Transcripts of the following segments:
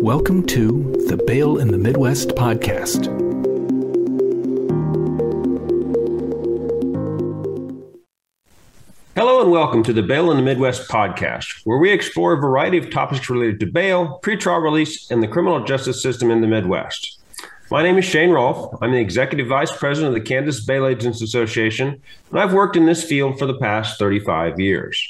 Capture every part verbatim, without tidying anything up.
Welcome to the Bail in the Midwest podcast. Hello and welcome to the Bail in the Midwest podcast, where we explore a variety of topics related to bail, pretrial release, and the criminal justice system in the Midwest. My name is Shane Rolfe. I'm the Executive Vice President of the Kansas Bail Agents Association, and I've worked in this field for the past thirty-five years.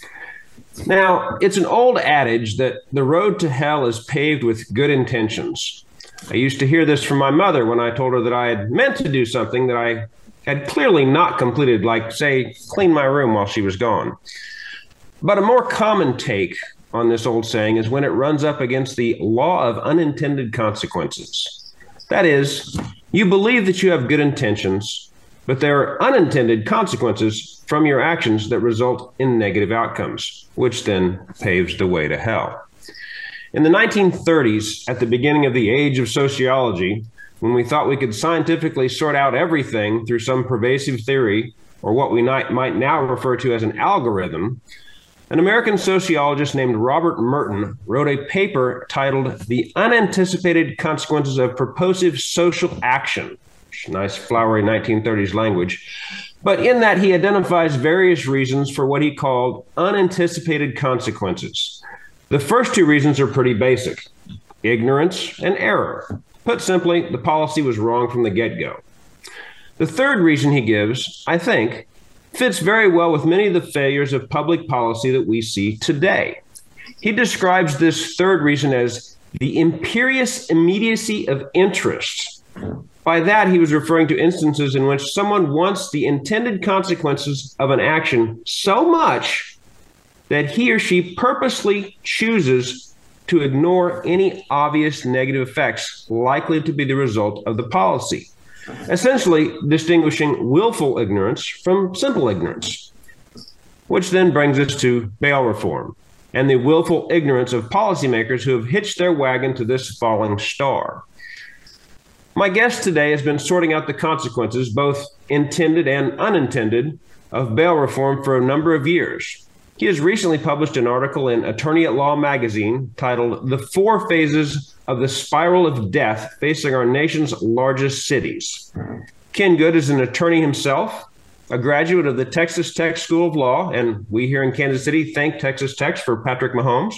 Now, it's an old adage that the road to hell is paved with good intentions. I used to hear this from my mother when I told her that I had meant to do something that I had clearly not completed, like, say, clean my room while she was gone. But a more common take on this old saying is when it runs up against the law of unintended consequences. That is, you believe that you have good intentions, but there are unintended consequences from your actions that result in negative outcomes, which then paves the way to hell. In the nineteen thirties, at the beginning of the age of sociology, when we thought we could scientifically sort out everything through some pervasive theory, or what we might now refer to as an algorithm, an American sociologist named Robert Merton wrote a paper titled The Unanticipated Consequences of Purposive Social Action. Nice flowery nineteen thirties language. But in that, he identifies various reasons for what he called unanticipated consequences. The first two reasons are pretty basic: ignorance and error. Put simply, the policy was wrong from the get-go. The third reason he gives, I think, fits very well with many of the failures of public policy that we see today. He describes this third reason as the imperious immediacy of interest. By that, he was referring to instances in which someone wants the intended consequences of an action so much that he or she purposely chooses to ignore any obvious negative effects likely to be the result of the policy, essentially distinguishing willful ignorance from simple ignorance. Which then brings us to bail reform and the willful ignorance of policymakers who have hitched their wagon to this falling star. My guest today has been sorting out the consequences, both intended and unintended, of bail reform for a number of years. He has recently published an article in Attorney at Law magazine titled The Four Phases of the Spiral of Death Facing Our Nation's Largest Cities. Ken Good is an attorney himself, a graduate of the Texas Tech School of Law, and we here in Kansas City thank Texas Tech for Patrick Mahomes.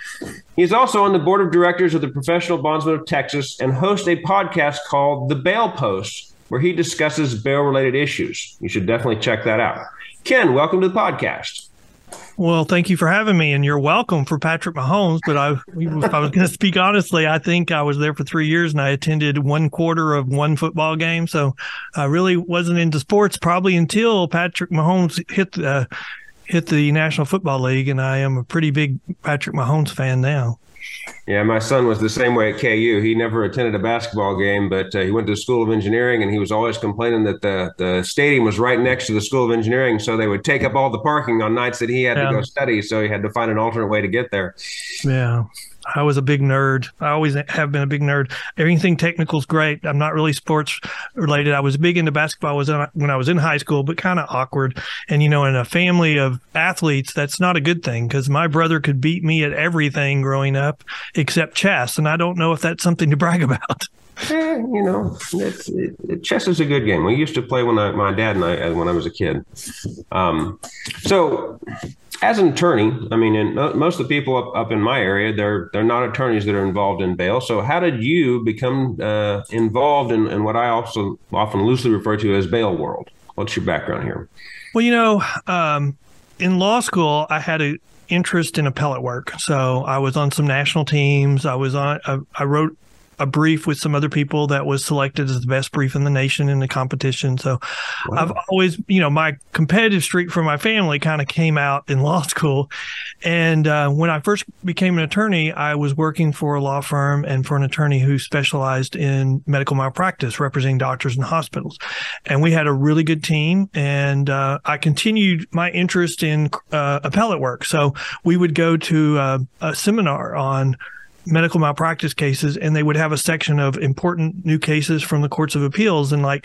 He is also on the board of directors of the Professional Bondsmen of Texas and hosts a podcast called The Bail Post, where he discusses bail-related issues. You should definitely check that out. Ken, welcome to the podcast. Well, thank you for having me, and you're welcome for Patrick Mahomes. But I, if I was going to speak honestly, I think I was there for three years, and I attended one quarter of one football game. So I really wasn't into sports probably until Patrick Mahomes hit the uh, hit the National Football League, and I am a pretty big Patrick Mahomes fan now. Yeah, my son was the same way at K U. He never attended a basketball game, but uh, he went to the School of Engineering, and he was always complaining that the, the stadium was right next to the School of Engineering, so they would take up all the parking on nights that he had yeah. to go study, so he had to find an alternate way to get there. Yeah. I was a big nerd. I always have been a big nerd. Everything technical is great. I'm not really sports related. I was big into basketball I was in, when I was in high school, but kind of awkward. And, you know, in a family of athletes, that's not a good thing because my brother could beat me at everything growing up except chess. And I don't know if that's something to brag about. Eh, you know, it's, it, chess is a good game. We used to play when I, my dad and I, when I was a kid. Um, so as an attorney, I mean, and most of the people up, up in my area, they're they're not attorneys that are involved in bail. So how did you become uh, involved in, in what I also often loosely refer to as bail world? What's your background here? Well, you know, um, in law school, I had a interest in appellate work. So I was on some national teams. I was on, I, I wrote a brief with some other people that was selected as the best brief in the nation in the competition. So wow. I've always, you know, my competitive streak for my family kind of came out in law school. And uh, when I first became an attorney, I was working for a law firm and for an attorney who specialized in medical malpractice, representing doctors and hospitals. And we had a really good team. And uh, I continued my interest in uh, appellate work. So we would go to uh, a seminar on medical malpractice cases, and they would have a section of important new cases from the courts of appeals. And like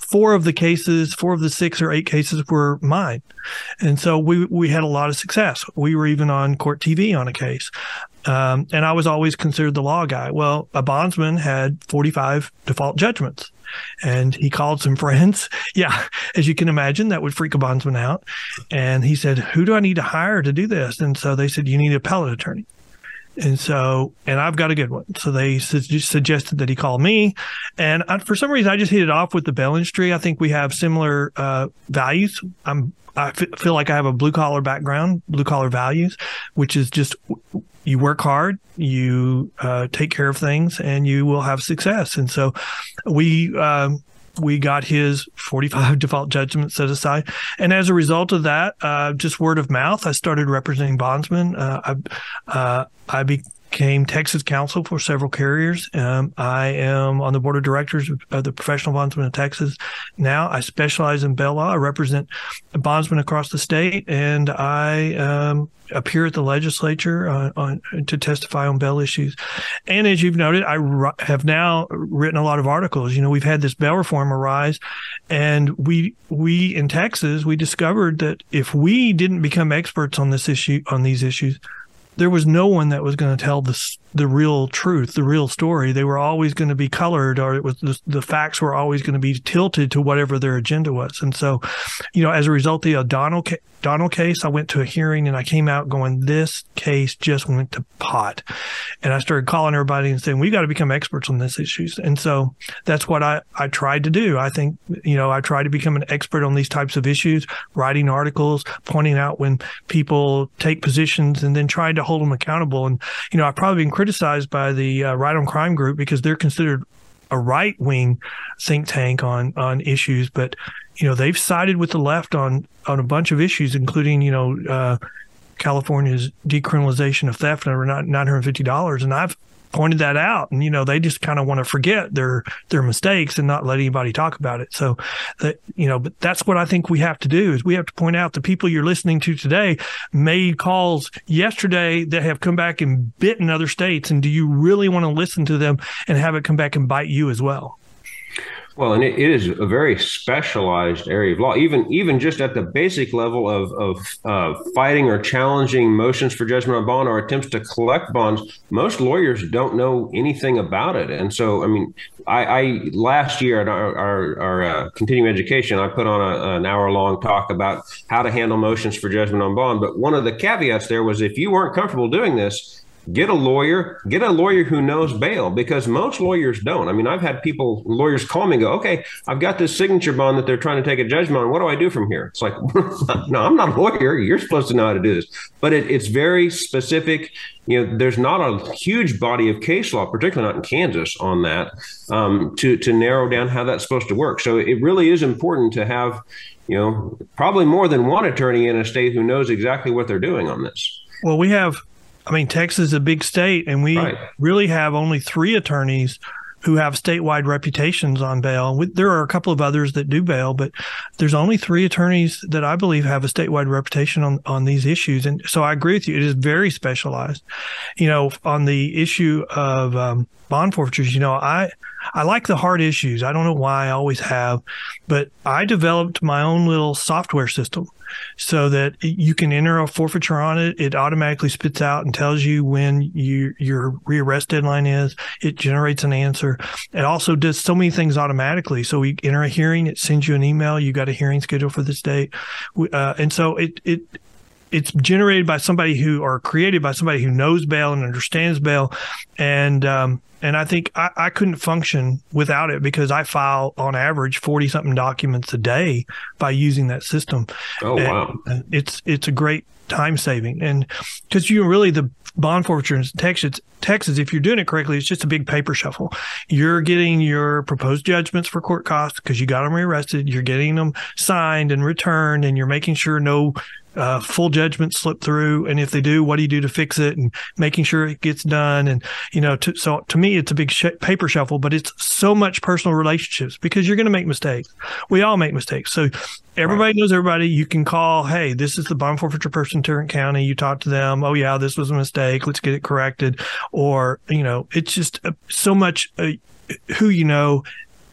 four of the cases, four of the six or eight cases were mine. And so we, we had a lot of success. We were even on Court T V on a case. Um, and I was always considered the law guy. Well, a bondsman had forty-five default judgments, and he called some friends. Yeah, as you can imagine, that would freak a bondsman out. And he said, who do I need to hire to do this? And so they said, you need an appellate attorney. And so, and I've got a good one. So they su- suggested that he call me. And I, for some reason, I just hit it off with the bail industry. I think we have similar uh, values. I'm, I f- feel like I have a blue collar background, blue collar values, which is just you work hard, you uh, take care of things, and you will have success. And so we, um, we got his forty-five default judgments set aside. And as a result of that, uh, just word of mouth, I started representing bondsmen. Uh, I, uh, I became Texas counsel for several carriers. Um, I am on the board of directors of the Professional Bondsmen of Texas. Now I specialize in bail law. I represent bondsmen across the state, and I um, appear at the legislature uh, on, to testify on bail issues. And as you've noted, I r- have now written a lot of articles. You know, we've had this bail reform arise, and we we in Texas, we discovered that if we didn't become experts on this issue, on these issues, there was no one that was going to tell the the real truth, the real story. They were always going to be colored, or it was the, the facts were always going to be tilted to whatever their agenda was. And so, you know, as a result, the O'Donnell ca- O'Donnell case, I went to a hearing and I came out going, this case just went to pot. And I started calling everybody and saying, we got to become experts on these issues. And so that's what I, I tried to do. I think, you know, I tried to become an expert on these types of issues, writing articles, pointing out when people take positions, and then trying to hold them accountable. And, you know, I've probably been criticized by the uh, Right on Crime group because they're considered a right-wing think tank on on issues, but you know they've sided with the left on on a bunch of issues, including you know uh, California's decriminalization of theft over nine hundred fifty dollars, and I've pointed that out, and you know they just kind of want to forget their their mistakes and not let anybody talk about it. So that you know, but that's what I think we have to do is we have to point out the people you're listening to today made calls yesterday that have come back and bitten other states, and do you really want to listen to them and have it come back and bite you as well? Well, and it, it is a very specialized area of law, even even just at the basic level of, of uh, fighting or challenging motions for judgment on bond or attempts to collect bonds. Most lawyers don't know anything about it. And so, I mean, I, I last year at our, our, our uh, continuing education, I put on a, an hour long talk about how to handle motions for judgment on bond. But one of the caveats there was if you weren't comfortable doing this, get a lawyer, get a lawyer who knows bail, because most lawyers don't. I mean, I've had people, lawyers call me and go, okay, I've got this signature bond that they're trying to take a judgment on. What do I do from here? It's like, no, I'm not a lawyer. You're supposed to know how to do this. But it, it's very specific. You know, there's not a huge body of case law, particularly not in Kansas, on that um, to, to narrow down how that's supposed to work. So it really is important to have, you know, probably more than one attorney in a state who knows exactly what they're doing on this. Well, we have I mean, Texas is a big state, and we right. really have only three attorneys who have statewide reputations on bail. There are a couple of others that do bail, but there's only three attorneys that I believe have a statewide reputation on, on these issues. And so I agree with you. It is very specialized. You know, on the issue of um, bond forfeitures, you know, I I like the hard issues. I don't know why, I always have, but I developed my own little software system so that you can enter a forfeiture on it. It automatically spits out and tells you when you, your rearrest deadline is. It generates an answer. It also does so many things automatically. So we enter a hearing, it sends you an email. You got a hearing scheduled for this date. Uh, and so it, it, it's generated by somebody who, or created by somebody who knows bail and understands bail. And, um, And I think I, I couldn't function without it because I file on average forty something documents a day by using that system. Oh, and, wow. And it's, it's a great time saving. And because you really, the bond forfeiture in Texas, Texas, if you're doing it correctly, it's just a big paper shuffle. You're getting your proposed judgments for court costs because you got them rearrested. You're getting them signed and returned, and you're making sure no Uh, full judgments slip through, and if they do, what do you do to fix it, and making sure it gets done. And you know, to, so to me, it's a big sh- paper shuffle, but it's so much personal relationships because you're going to make mistakes. We all make mistakes, so everybody knows everybody. You can call, hey, this is the bond forfeiture person in Tarrant County. You talk to them. Oh yeah, this was a mistake. Let's get it corrected. Or you know, it's just uh, so much uh, who you know.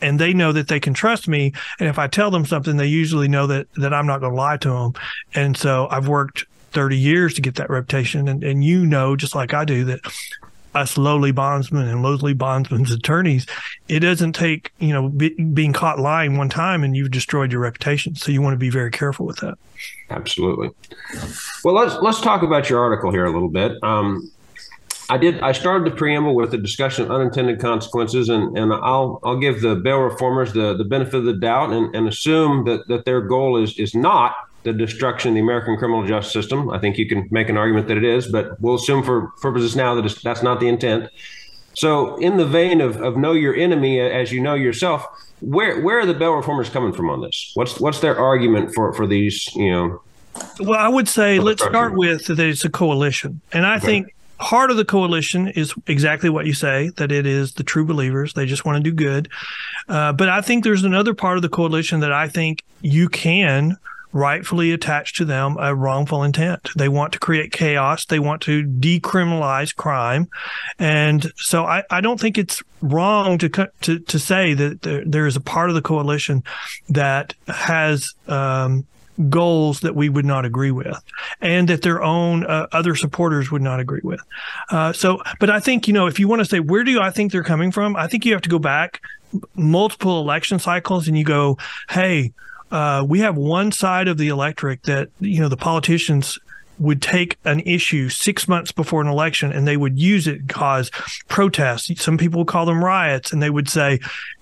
and they know that they can trust me. And if I tell them something, they usually know that that I'm not going to lie to them. And so I've worked thirty years to get that reputation. And, and you know, just like I do, that us lowly bondsmen and lowly bondsmen's attorneys, it doesn't take, you know, be, being caught lying one time and you've destroyed your reputation. So you want to be very careful with that. Absolutely. Well, let's let's talk about your article here a little bit. Um, I did. I started the preamble with a discussion of unintended consequences, and, and I'll I'll give the bail reformers the, the benefit of the doubt and, and assume that, that their goal is is not the destruction of the American criminal justice system. I think you can make an argument that it is, but we'll assume for purposes now that it's, that's not the intent. So in the vein of, of know your enemy as you know yourself, where where are the bail reformers coming from on this? What's what's their argument for, for these, you know? Well, I would say let's start with that it's a coalition. And I okay. think part of the coalition is exactly what you say, that it is the true believers. They just want to do good. Uh, but I think there's another part of the coalition that I think you can rightfully attach to them a wrongful intent. They want to create chaos. They want to decriminalize crime. And so I, I don't think it's wrong to, to, to say that there, there is a part of the coalition that has, um, goals that we would not agree with, and that their own uh, other supporters would not agree with. Uh, so, but I think, you know, if you want to say, where do I think they're coming from? I think you have to go back multiple election cycles and you go, hey, uh, we have one side of the electorate that, you know, the politicians would take an issue six months before an election and they would use it to cause protests. Some people would call them riots, and they would say,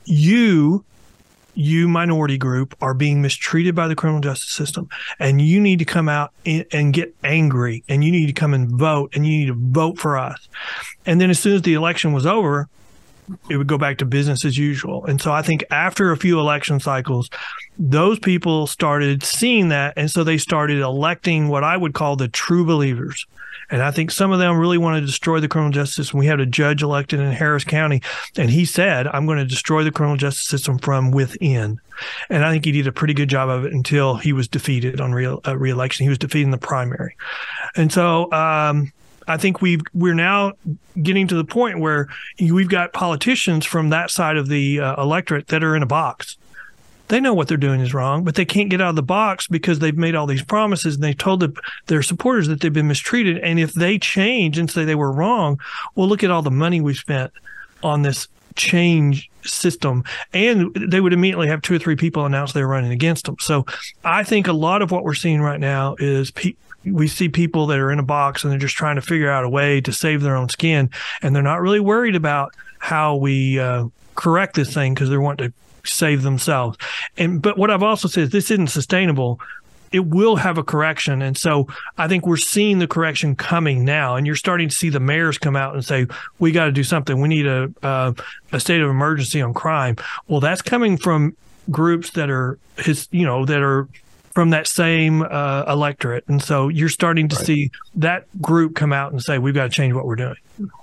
you you minority group are being mistreated by the criminal justice system, and you need to come out in, and get angry, and you need to come and vote, and you need to vote for us. And then as soon as the election was over, it would go back to business as usual. And so I think after a few election cycles, those people started seeing that, and so they started electing what I would call the true believers. And I think some of them really want to destroy the criminal justice system. We had a judge elected in Harris County, and he said, I'm going to destroy the criminal justice system from within. And I think he did a pretty good job of it until he was defeated on re- uh, re-election. He was defeated in the primary. And so um, I think we've, we're now getting to the point where we've got politicians from that side of the uh, electorate that are in a box. They know what they're doing is wrong, but they can't get out of the box because they've made all these promises and they've told the, their supporters that they've been mistreated. And if they change and say they were wrong, well, look at all the money we've spent on this change system. And they would immediately have two or three people announce they're running against them. So I think a lot of what we're seeing right now is pe- we see people that are in a box and they're just trying to figure out a way to save their own skin. And they're not really worried about how we uh, correct this thing because they want to save themselves. And but what I've also said is this isn't sustainable. It will have a correction. And so I think we're seeing the correction coming now. And you're starting to see the mayors come out and say, we got to do something. We need a, a a state of emergency on crime. Well, that's coming from groups that are his, you know, that are from that same uh, electorate. And so you're starting to right. see that group come out and say, we've got to change what we're doing.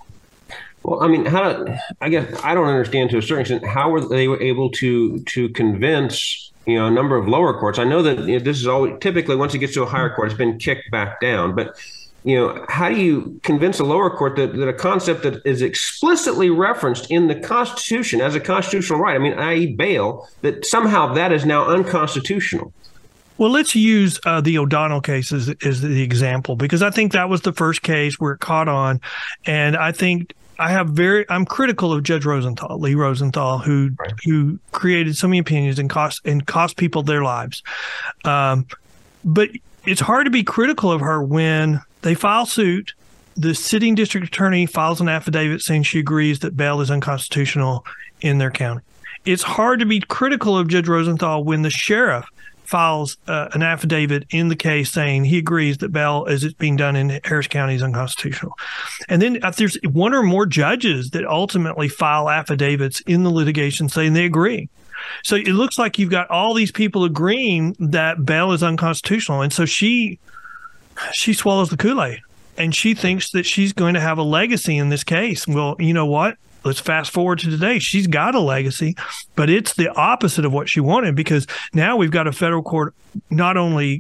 Well, I mean, how? I guess I don't understand to a certain extent how were they able to to convince, you know, a number of lower courts. I know that you know, this is always typically once it gets to a higher court, it's been kicked back down. But you know, how do you convince a lower court that, that a concept that is explicitly referenced in the Constitution as a constitutional right, I mean, that is, bail, that somehow that is now unconstitutional? Well, let's use uh, the O'Donnell case as, as the example, because I think that was the first case where it caught on, and I think. I have very, I'm critical of Judge Rosenthal, Lee Rosenthal, who right. who created so many opinions and cost and cost people their lives. Um, but it's hard to be critical of her when they file suit. The sitting district attorney files an affidavit saying she agrees that bail is unconstitutional in their county. It's hard to be critical of Judge Rosenthal when the sheriff files uh, an affidavit in the case saying he agrees that bail, as it's being done in Harris County, is unconstitutional. And then if there's one or more judges that ultimately file affidavits in the litigation saying they agree. So it looks like you've got all these people agreeing that bail is unconstitutional. And so she she swallows the Kool-Aid, and she thinks that she's going to have a legacy in this case. Well, you know what? Let's fast forward to today. She's got a legacy, but it's the opposite of what she wanted, because now we've got a federal court not only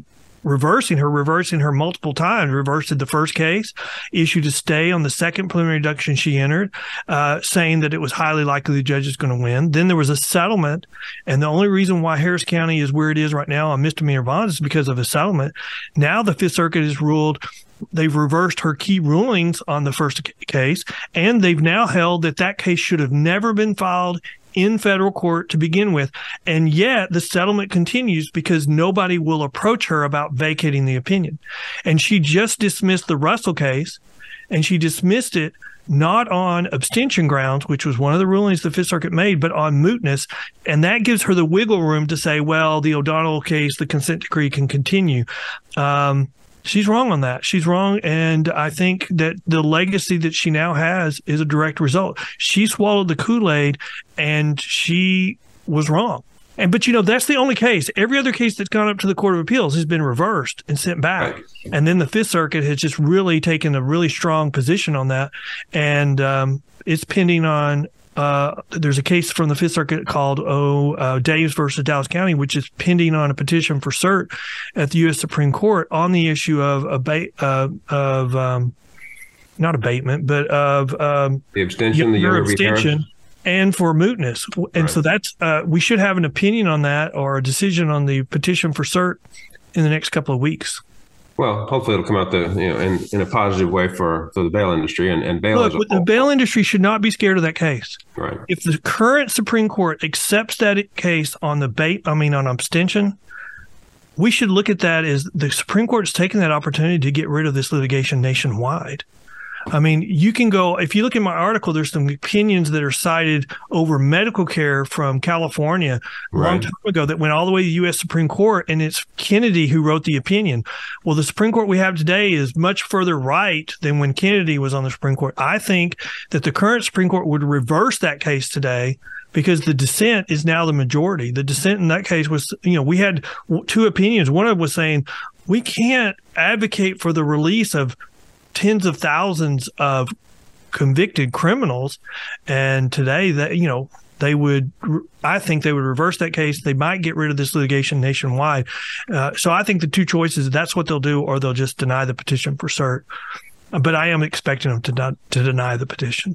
reversing her, reversing her multiple times, reversed the first case, issued a stay on the second preliminary injunction she entered, uh, saying that it was highly likely the judge is going to win. Then there was a settlement. And the only reason why Harris County is where it is right now on misdemeanor bonds is because of a settlement. Now the Fifth Circuit has ruled they've reversed her key rulings on the first case, and they've now held that that case should have never been filed in federal court to begin with. And yet the settlement continues because nobody will approach her about vacating the opinion. And she just dismissed the Russell case, and she dismissed it not on abstention grounds, which was one of the rulings the Fifth Circuit made, but on mootness. And that gives her the wiggle room to say, well, the O'Donnell case, the consent decree can continue. Um, She's wrong on that. She's wrong. And I think that the legacy that she now has is a direct result. She swallowed the Kool-Aid and she was wrong. And, but you know, that's the only case. Every other case that's gone up to the Court of Appeals has been reversed and sent back. Right. And then the Fifth Circuit has just really taken a really strong position on that. And um, it's pending on Uh, there's a case from the Fifth Circuit called oh, uh, Daves versus Dallas County, which is pending on a petition for cert at the U S Supreme Court on the issue of abate, uh, of um, not abatement, but of um, the abstention, the your abstention, and for mootness. And right. so that's uh, we should have an opinion on that or a decision on the petition for cert in the next couple of weeks. Well, hopefully it'll come out the you know in, in a positive way for, for the bail industry and, and bail. Look, as a the bail industry should not be scared of that case. Right. If the current Supreme Court accepts that case on the bait, I mean on abstention, we should look at that as the Supreme Court has taken that opportunity to get rid of this litigation nationwide. I mean, you can go, if you look in my article, there's some opinions that are cited over medical care from California a right. long time ago that went all the way to the U S Supreme Court, and it's Kennedy who wrote the opinion. Well, the Supreme Court we have today is much further right than when Kennedy was on the Supreme Court. I think that the current Supreme Court would reverse that case today because the dissent is now the majority. The dissent in that case was, you know, we had two opinions. One of them was saying we can't advocate for the release of tens of thousands of convicted criminals. And today that, you know, they would, I think they would reverse that case. They might get rid of this litigation nationwide. Uh, so I think the two choices, that's what they'll do, or they'll just deny the petition for cert. But I am expecting them to not, to deny the petition.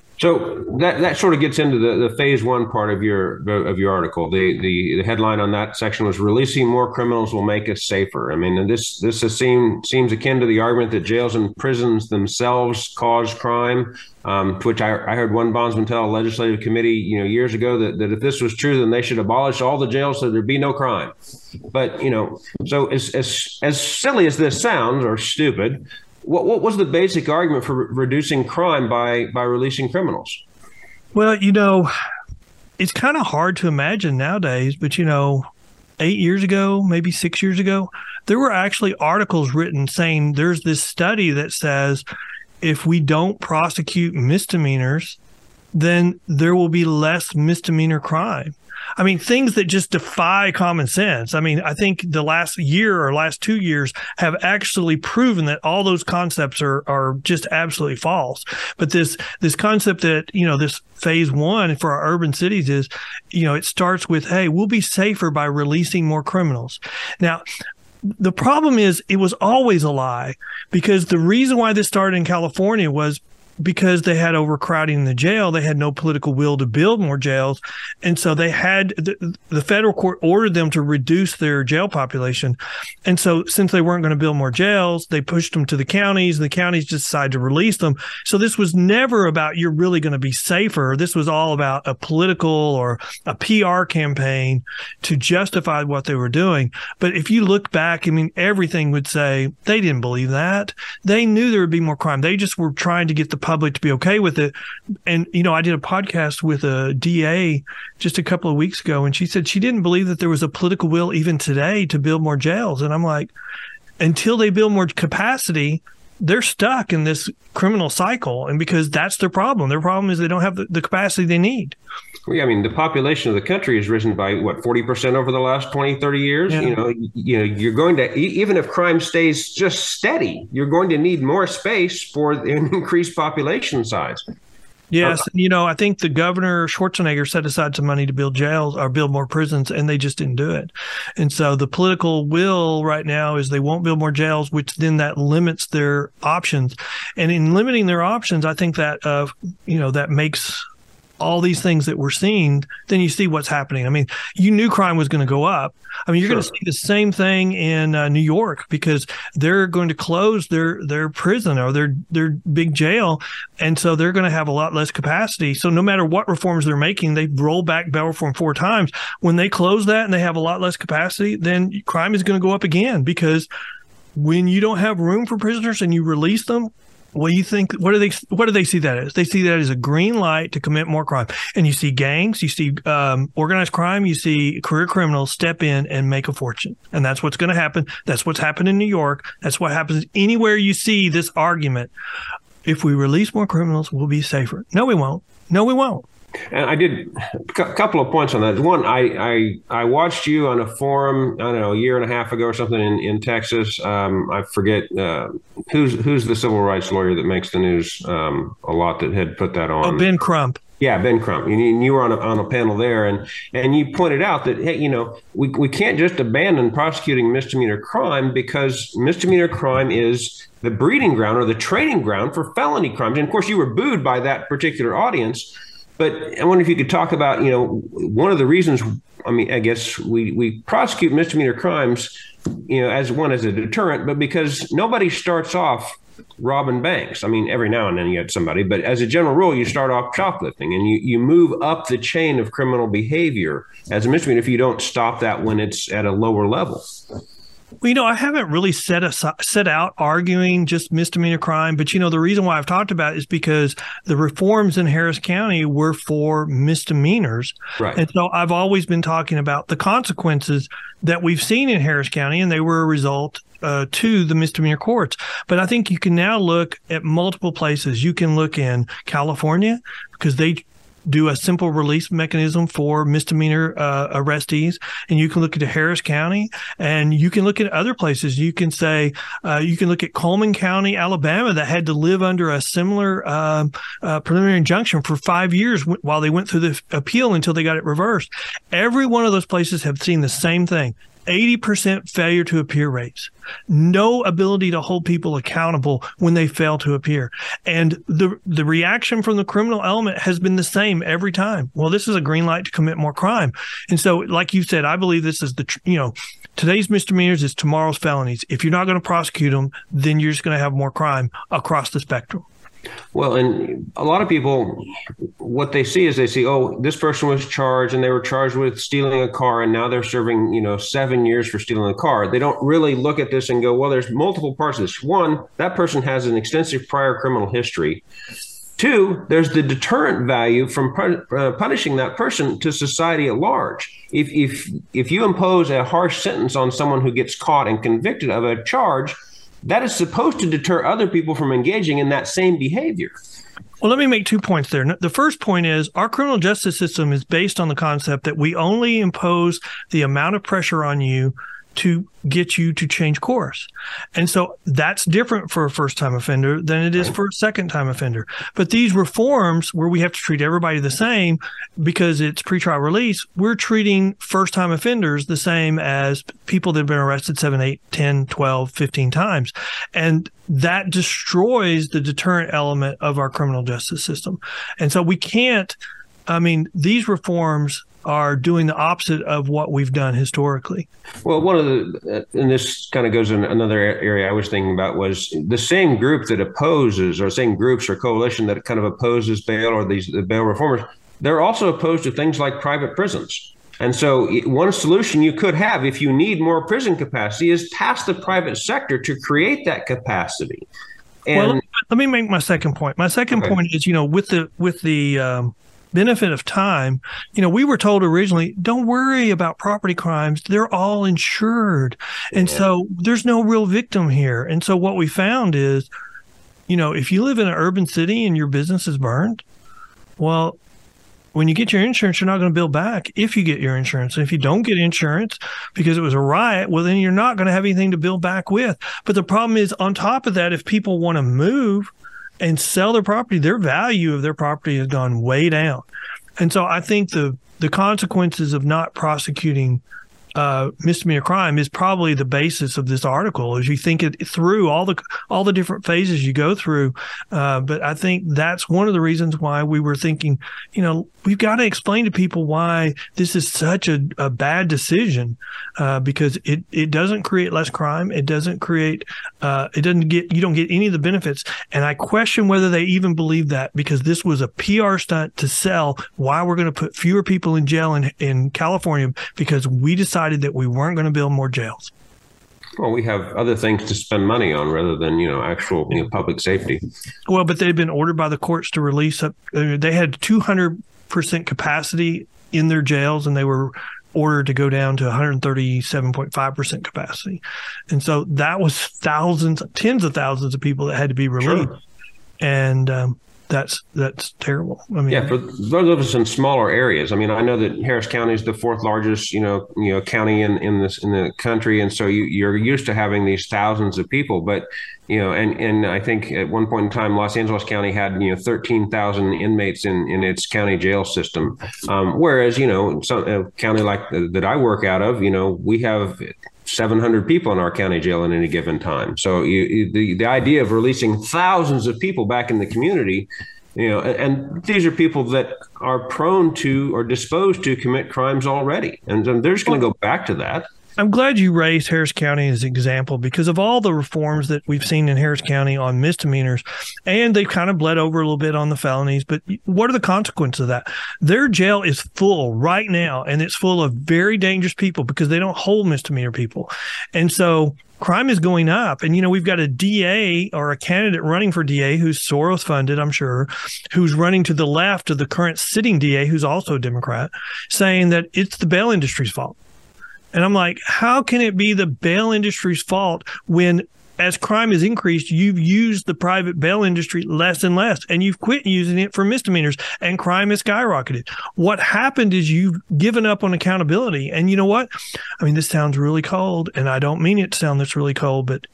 So that, that sort of gets into the, the phase one part of your of your article. The, the the headline on that section was "Releasing more criminals will make us safer." I mean, and this this has seem, seems akin to the argument that jails and prisons themselves cause crime. Um, to which I, I heard one bondsman tell a legislative committee, you know, years ago that, that if this was true, then they should abolish all the jails so there'd be no crime. But you know, so as as as silly as this sounds, or stupid. What what was the basic argument for re- reducing crime by by releasing criminals? Well, you know, it's kind of hard to imagine nowadays, but, you know, eight years ago, maybe six years ago, there were actually articles written saying there's this study that says if we don't prosecute misdemeanors, then there will be less misdemeanor crime. I mean, things that just defy common sense. I mean, I think the last year or last two years have actually proven that all those concepts are are just absolutely false. But this this concept that, you know, this phase one for our urban cities is, you know, it starts with, hey, we'll be safer by releasing more criminals. Now, the problem is it was always a lie, because the reason why this started in California was because they had overcrowding in the jail. They had no political will to build more jails. And so they had the, the federal court ordered them to reduce their jail population. And so since they weren't going to build more jails, they pushed them to the counties, and the counties just decided to release them. So this was never about you're really going to be safer. This was all about a political or a P R campaign to justify what they were doing. But if you look back, I mean, everything would say they didn't believe that. They knew there would be more crime. They just were trying to get the public to be okay with it. And, you know, I did a podcast with a D A just a couple of weeks ago, and she said she didn't believe that there was a political will even today to build more jails. And I'm like, until they build more capacity, they're stuck in this criminal cycle. And because that's their problem. Their problem is they don't have the, the capacity they need. Well, yeah, I mean, the population of the country has risen by, what, forty percent over the last twenty, thirty years? Yeah. You know, you know, you're going to, even if crime stays just steady, you're going to need more space for an increased population size. Yes, you know, I think the governor Schwarzenegger set aside some money to build jails or build more prisons, and they just didn't do it. And so the political will right now is they won't build more jails, which then that limits their options. And in limiting their options, I think that uh, you know that makes all these things that we're seeing, then you see what's happening. I mean, you knew crime was going to go up. I mean, you're sure. going to see the same thing in uh, New York because they're going to close their their prison or their their big jail, and so they're going to have a lot less capacity. So no matter what reforms they're making, they roll back bail reform four times. When they close that and they have a lot less capacity, then crime is going to go up again because when you don't have room for prisoners and you release them, what do you think? What do they? What do they see that as? They see that as a green light to commit more crime. And you see gangs, you see um, organized crime, you see career criminals step in and make a fortune. And that's what's going to happen. That's what's happened in New York. That's what happens anywhere you see this argument. If we release more criminals, we'll be safer. No, we won't. No, we won't. And I did a couple of points on that. One, I, I I watched you on a forum, I don't know, a year and a half ago or something in, in Texas. Um, I forget uh, who's who's the civil rights lawyer that makes the news um, a lot that had put that on. Oh, Ben Crump. Yeah, Ben Crump. And you, you were on a, on a panel there, and, and you pointed out that, hey, you know, we, we can't just abandon prosecuting misdemeanor crime because misdemeanor crime is the breeding ground or the training ground for felony crimes. And, of course, you were booed by that particular audience. But I wonder if you could talk about, you know, one of the reasons, I mean, I guess we, we prosecute misdemeanor crimes, you know, as one as a deterrent, but because nobody starts off robbing banks. I mean, every now and then you get somebody, but as a general rule, you start off shoplifting and you, you move up the chain of criminal behavior as a misdemeanor if you don't stop that when it's at a lower level. Well, you know, I haven't really set a, set out arguing just misdemeanor crime, but, you know, the reason why I've talked about it is because the reforms in Harris County were for misdemeanors. Right. And so I've always been talking about the consequences that we've seen in Harris County, and they were a result uh, to the misdemeanor courts. But I think you can now look at multiple places. You can look in California because they do a simple release mechanism for misdemeanor uh, arrestees. And you can look at Harris County, and you can look at other places. You can say, uh, you can look at Coleman County, Alabama, that had to live under a similar uh, uh, preliminary injunction for five years w- while they went through the appeal until they got it reversed. Every one of those places have seen the same thing. eighty percent failure to appear rates, no ability to hold people accountable when they fail to appear. And the the reaction from the criminal element has been the same every time. Well, this is a green light to commit more crime. And so, like you said, I believe this is the, you know, today's misdemeanors is tomorrow's felonies. If you're not going to prosecute them, then you're just going to have more crime across the spectrum. Well, and a lot of people, what they see is they see, oh, this person was charged and they were charged with stealing a car and now they're serving, you know, seven years for stealing a car. They don't really look at this and go, well, there's multiple parts of this. One, that person has an extensive prior criminal history. Two, there's the deterrent value from uh, punishing that person to society at large. If, if, if you impose a harsh sentence on someone who gets caught and convicted of a charge, that is supposed to deter other people from engaging in that same behavior. Well, let me make two points there. The first point is our criminal justice system is based on the concept that we only impose the amount of pressure on you to get you to change course. And so that's different for a first-time offender than it is for a second-time offender. But these reforms where we have to treat everybody the same because it's pretrial release, we're treating first-time offenders the same as people that have been arrested seven, eight, ten, twelve, fifteen times. And that destroys the deterrent element of our criminal justice system. And so we can't, I mean, these reforms are doing the opposite of what we've done historically. Well, one of the, and this kind of goes in another area I was thinking about, was the same group that opposes, or same groups or coalition that kind of opposes bail or these the bail reformers, they're also opposed to things like private prisons. And so one solution you could have if you need more prison capacity is task the private sector to create that capacity. And well, let me make my second point. My second okay. point is, you know, with the with the um, benefit of time, you know, we were told originally, don't worry about property crimes. They're all insured. And yeah. so there's no real victim here. And so what we found is, you know, if you live in an urban city and your business is burned, well, when you get your insurance, you're not going to bill back if you get your insurance. And if you don't get insurance because it was a riot, well, then you're not going to have anything to bill back with. But the problem is, on top of that, if people want to move, and sell their property, their value of their property has gone way down. And so I think the the consequences of not prosecuting Uh, misdemeanor crime is probably the basis of this article as you think it through all the all the different phases you go through. Uh, but I think that's one of the reasons why we were thinking, you know, we've got to explain to people why this is such a, a bad decision, uh, because it, it doesn't create less crime. It doesn't create, uh, it doesn't get, you don't get any of the benefits. And I question whether they even believe that, because this was a P R stunt to sell why we're going to put fewer people in jail in, in California, because we decided that we weren't going to build more jails. Well, we have other things to spend money on rather than, you know, actual you know, public safety. Well, but they've been ordered by the courts to release up. Uh, they had two hundred percent capacity in their jails, and they were ordered to go down to one hundred thirty-seven point five percent capacity. And so that was thousands, tens of thousands of people that had to be released. Sure. And um, that's that's terrible. I mean, yeah, for those of us in smaller areas. I mean, I know that Harris County is the fourth largest, you know, you know, county in in this in the country, and so you, you're used to having these thousands of people. But you know, and and I think at one point in time, Los Angeles County had you know thirteen thousand inmates in in its county jail system, um, whereas you know, some a county like the, that I work out of, you know, we have seven hundred people in our county jail at any given time. So you, you, the, the idea of releasing thousands of people back in the community, you know, and, and these are people that are prone to or disposed to commit crimes already. And, and they're just going to go back to that. I'm glad you raised Harris County as an example, because of all the reforms that we've seen in Harris County on misdemeanors, and they've kind of bled over a little bit on the felonies. But what are the consequences of that? Their jail is full right now, and it's full of very dangerous people because they don't hold misdemeanor people. And so crime is going up. And, you know, we've got a D A or a candidate running for D A who's Soros funded, I'm sure, who's running to the left of the current sitting D A, who's also a Democrat, saying that it's the bail industry's fault. And I'm like, how can it be the bail industry's fault when, as crime has increased, you've used the private bail industry less and less, and you've quit using it for misdemeanors, and crime has skyrocketed? What happened is you've given up on accountability. And you know what? I mean, this sounds really cold, and I don't mean it to sound this really cold, but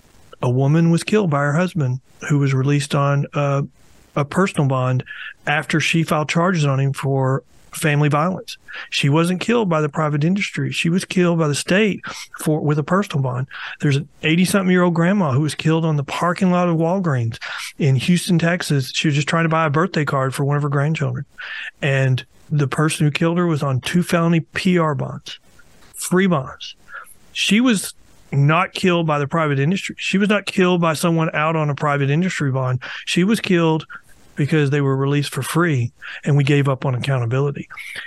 a woman was killed by her husband, who was released on uh, a personal bond after she filed charges on him for family violence. She wasn't killed by the private industry. She was killed by the state for with a personal bond. There's an eighty-something-year-old grandma who was killed on the parking lot of Walgreens in Houston, Texas. She was just trying to buy a birthday card for one of her grandchildren. And the person who killed her was on two felony P R bonds, free bonds. She was not killed by the private industry. She was not killed by someone out on a private industry bond. She was killed because they were released for free, and we gave up on accountability.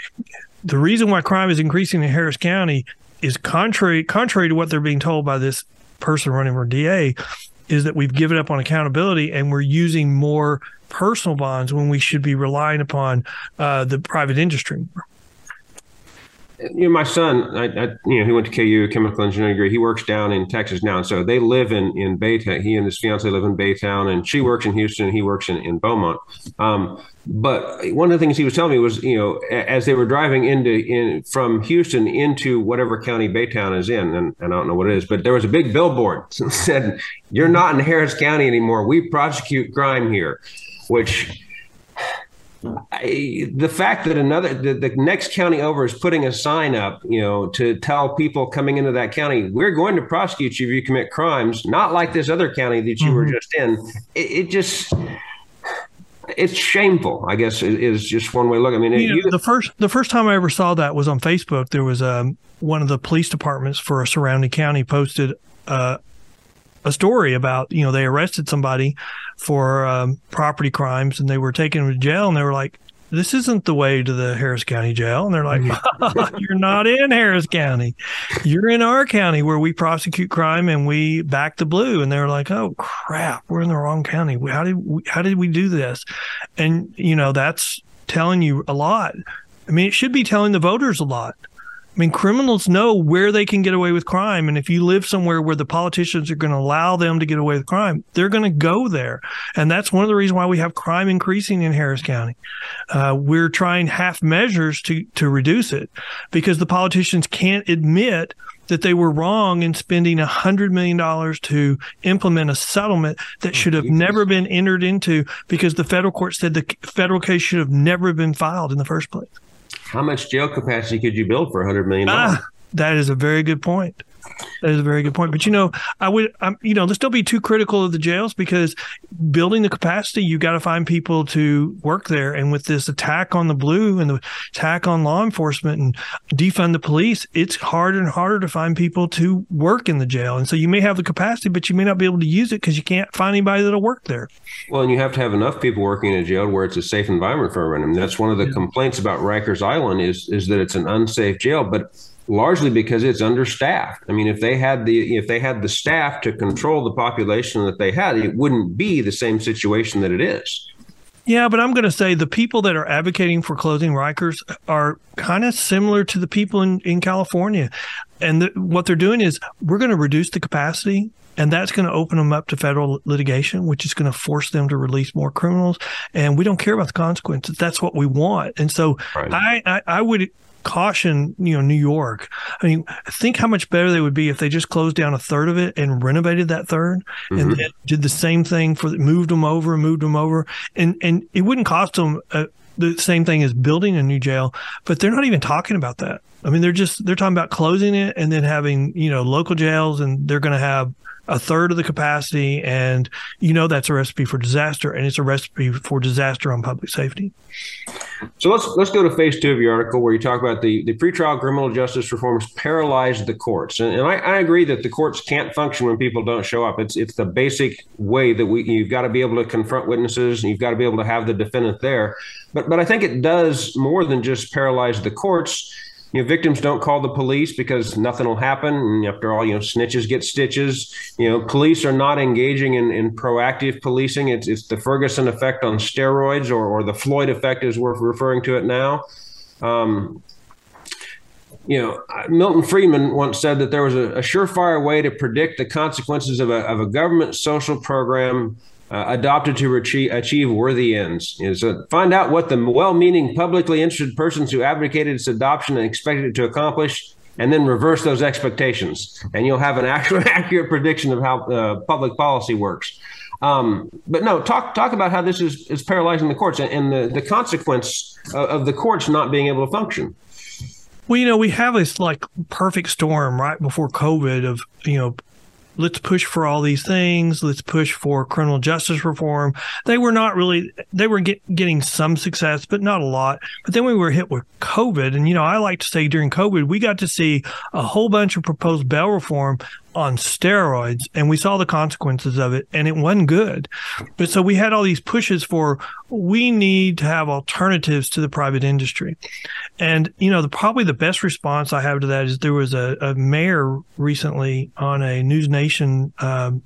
The reason why crime is increasing in Harris County is contrary contrary to what they're being told by this person running for D A, is that we've given up on accountability and we're using more personal bonds when we should be relying upon uh, the private industry. You know, my son, I, I, you know, he went to K U, chemical engineering degree. He works down in Texas now. And so they live in, in Baytown. He and his fiance live in Baytown, and she works in Houston. He works in, in Beaumont. Um, but one of the things he was telling me was, you know, as they were driving into in from Houston into whatever county Baytown is in, and, and I don't know what it is, but there was a big billboard that said, "You're not in Harris County anymore. We prosecute crime here," which I, the fact that another the, the next county over is putting a sign up, you know, to tell people coming into that county, we're going to prosecute you if you commit crimes, not like this other county that you mm-hmm. were just in. It, it just, it's shameful, I guess, is just one way to look. I mean, it, you know, you, the first the first time I ever saw that was on Facebook. There was um, one of the police departments for a surrounding county posted uh, a story about, you know, they arrested somebody for um, property crimes, and they were taken to jail, and they were like, this isn't the way to the Harris County jail. And they're like, you're not in Harris County. You're in our county where we prosecute crime and we back the blue. And they were like, oh crap, we're in the wrong county. How did we, how did we do this? And, you know, that's telling you a lot. I mean, it should be telling the voters a lot. I mean, criminals know where they can get away with crime. And if you live somewhere where the politicians are going to allow them to get away with crime, they're going to go there. And that's one of the reasons why we have crime increasing in Harris County. Uh, we're trying half measures to, to reduce it because the politicians can't admit that they were wrong in spending one hundred million dollars to implement a settlement that should have never been entered into because the federal court said the federal case should have never been filed in the first place. How much jail capacity could you build for one hundred million dollars? Ah, that is a very good point. That is a very good point. But, you know, I would, I'm, you know, let's don't be too critical of the jails because building the capacity, you got to find people to work there. And with this attack on the blue and the attack on law enforcement and defund the police, it's harder and harder to find people to work in the jail. And so you may have the capacity, but you may not be able to use it because you can't find anybody that'll work there. Well, and you have to have enough people working in a jail where it's a safe environment for everyone. And that's one of the yeah. complaints about Rikers Island is, is that it's an unsafe jail. But largely because it's understaffed. I mean, if they had the if they had the staff to control the population that they had, it wouldn't be the same situation that it is. Yeah, but I'm going to say the people that are advocating for closing Rikers are kind of similar to the people in, in California. And the, what they're doing is we're going to reduce the capacity, and that's going to open them up to federal litigation, which is going to force them to release more criminals. And we don't care about the consequences. That's what we want. And so right. I, I, I would caution, you know, New York. I mean, think how much better they would be if they just closed down a third of it and renovated that third, mm-hmm. and then did the same thing for moved them over, moved them over, and and it wouldn't cost them uh, the same thing as building a new jail. But they're not even talking about that. I mean, they're just they're talking about closing it and then having, you know, local jails, and they're going to have a third of the capacity, and you know that's a recipe for disaster, and it's a recipe for disaster on public safety. So let's let's go to phase two of your article, where you talk about the, the pretrial criminal justice reforms paralyzed the courts, and, and I, I agree that the courts can't function when people don't show up. It's it's the basic way that we you've got to be able to confront witnesses, and you've got to be able to have the defendant there. But but I think it does more than just paralyze the courts. You know, victims don't call the police because nothing will happen. And after all, you know, snitches get stitches. You know, police are not engaging in, in proactive policing. It's it's the Ferguson effect on steroids, or, or the Floyd effect as we're referring to it now. Um, you know, Milton Friedman once said that there was a, a surefire way to predict the consequences of a, of a government social program Uh, adopted to achieve, achieve worthy ends. You know, so find out what the well-meaning, publicly interested persons who advocated its adoption and expected it to accomplish, and then reverse those expectations, and you'll have an actual accurate prediction of how uh, public policy works. Um, but no, talk talk about how this is, is paralyzing the courts and, and the, the consequence of, of the courts not being able to function. Well, you know, we have this like perfect storm right before COVID of, you know, let's push for all these things. Let's push for criminal justice reform. They were not really, they were get, getting some success, but not a lot. But then we were hit with COVID. And, you know, I like to say during COVID, we got to see a whole bunch of proposed bail reform on steroids, and we saw the consequences of it, and it wasn't good. But so we had all these pushes for, we need to have alternatives to the private industry. And, you know, the probably the best response I have to that is there was a, a mayor recently on a News Nation um,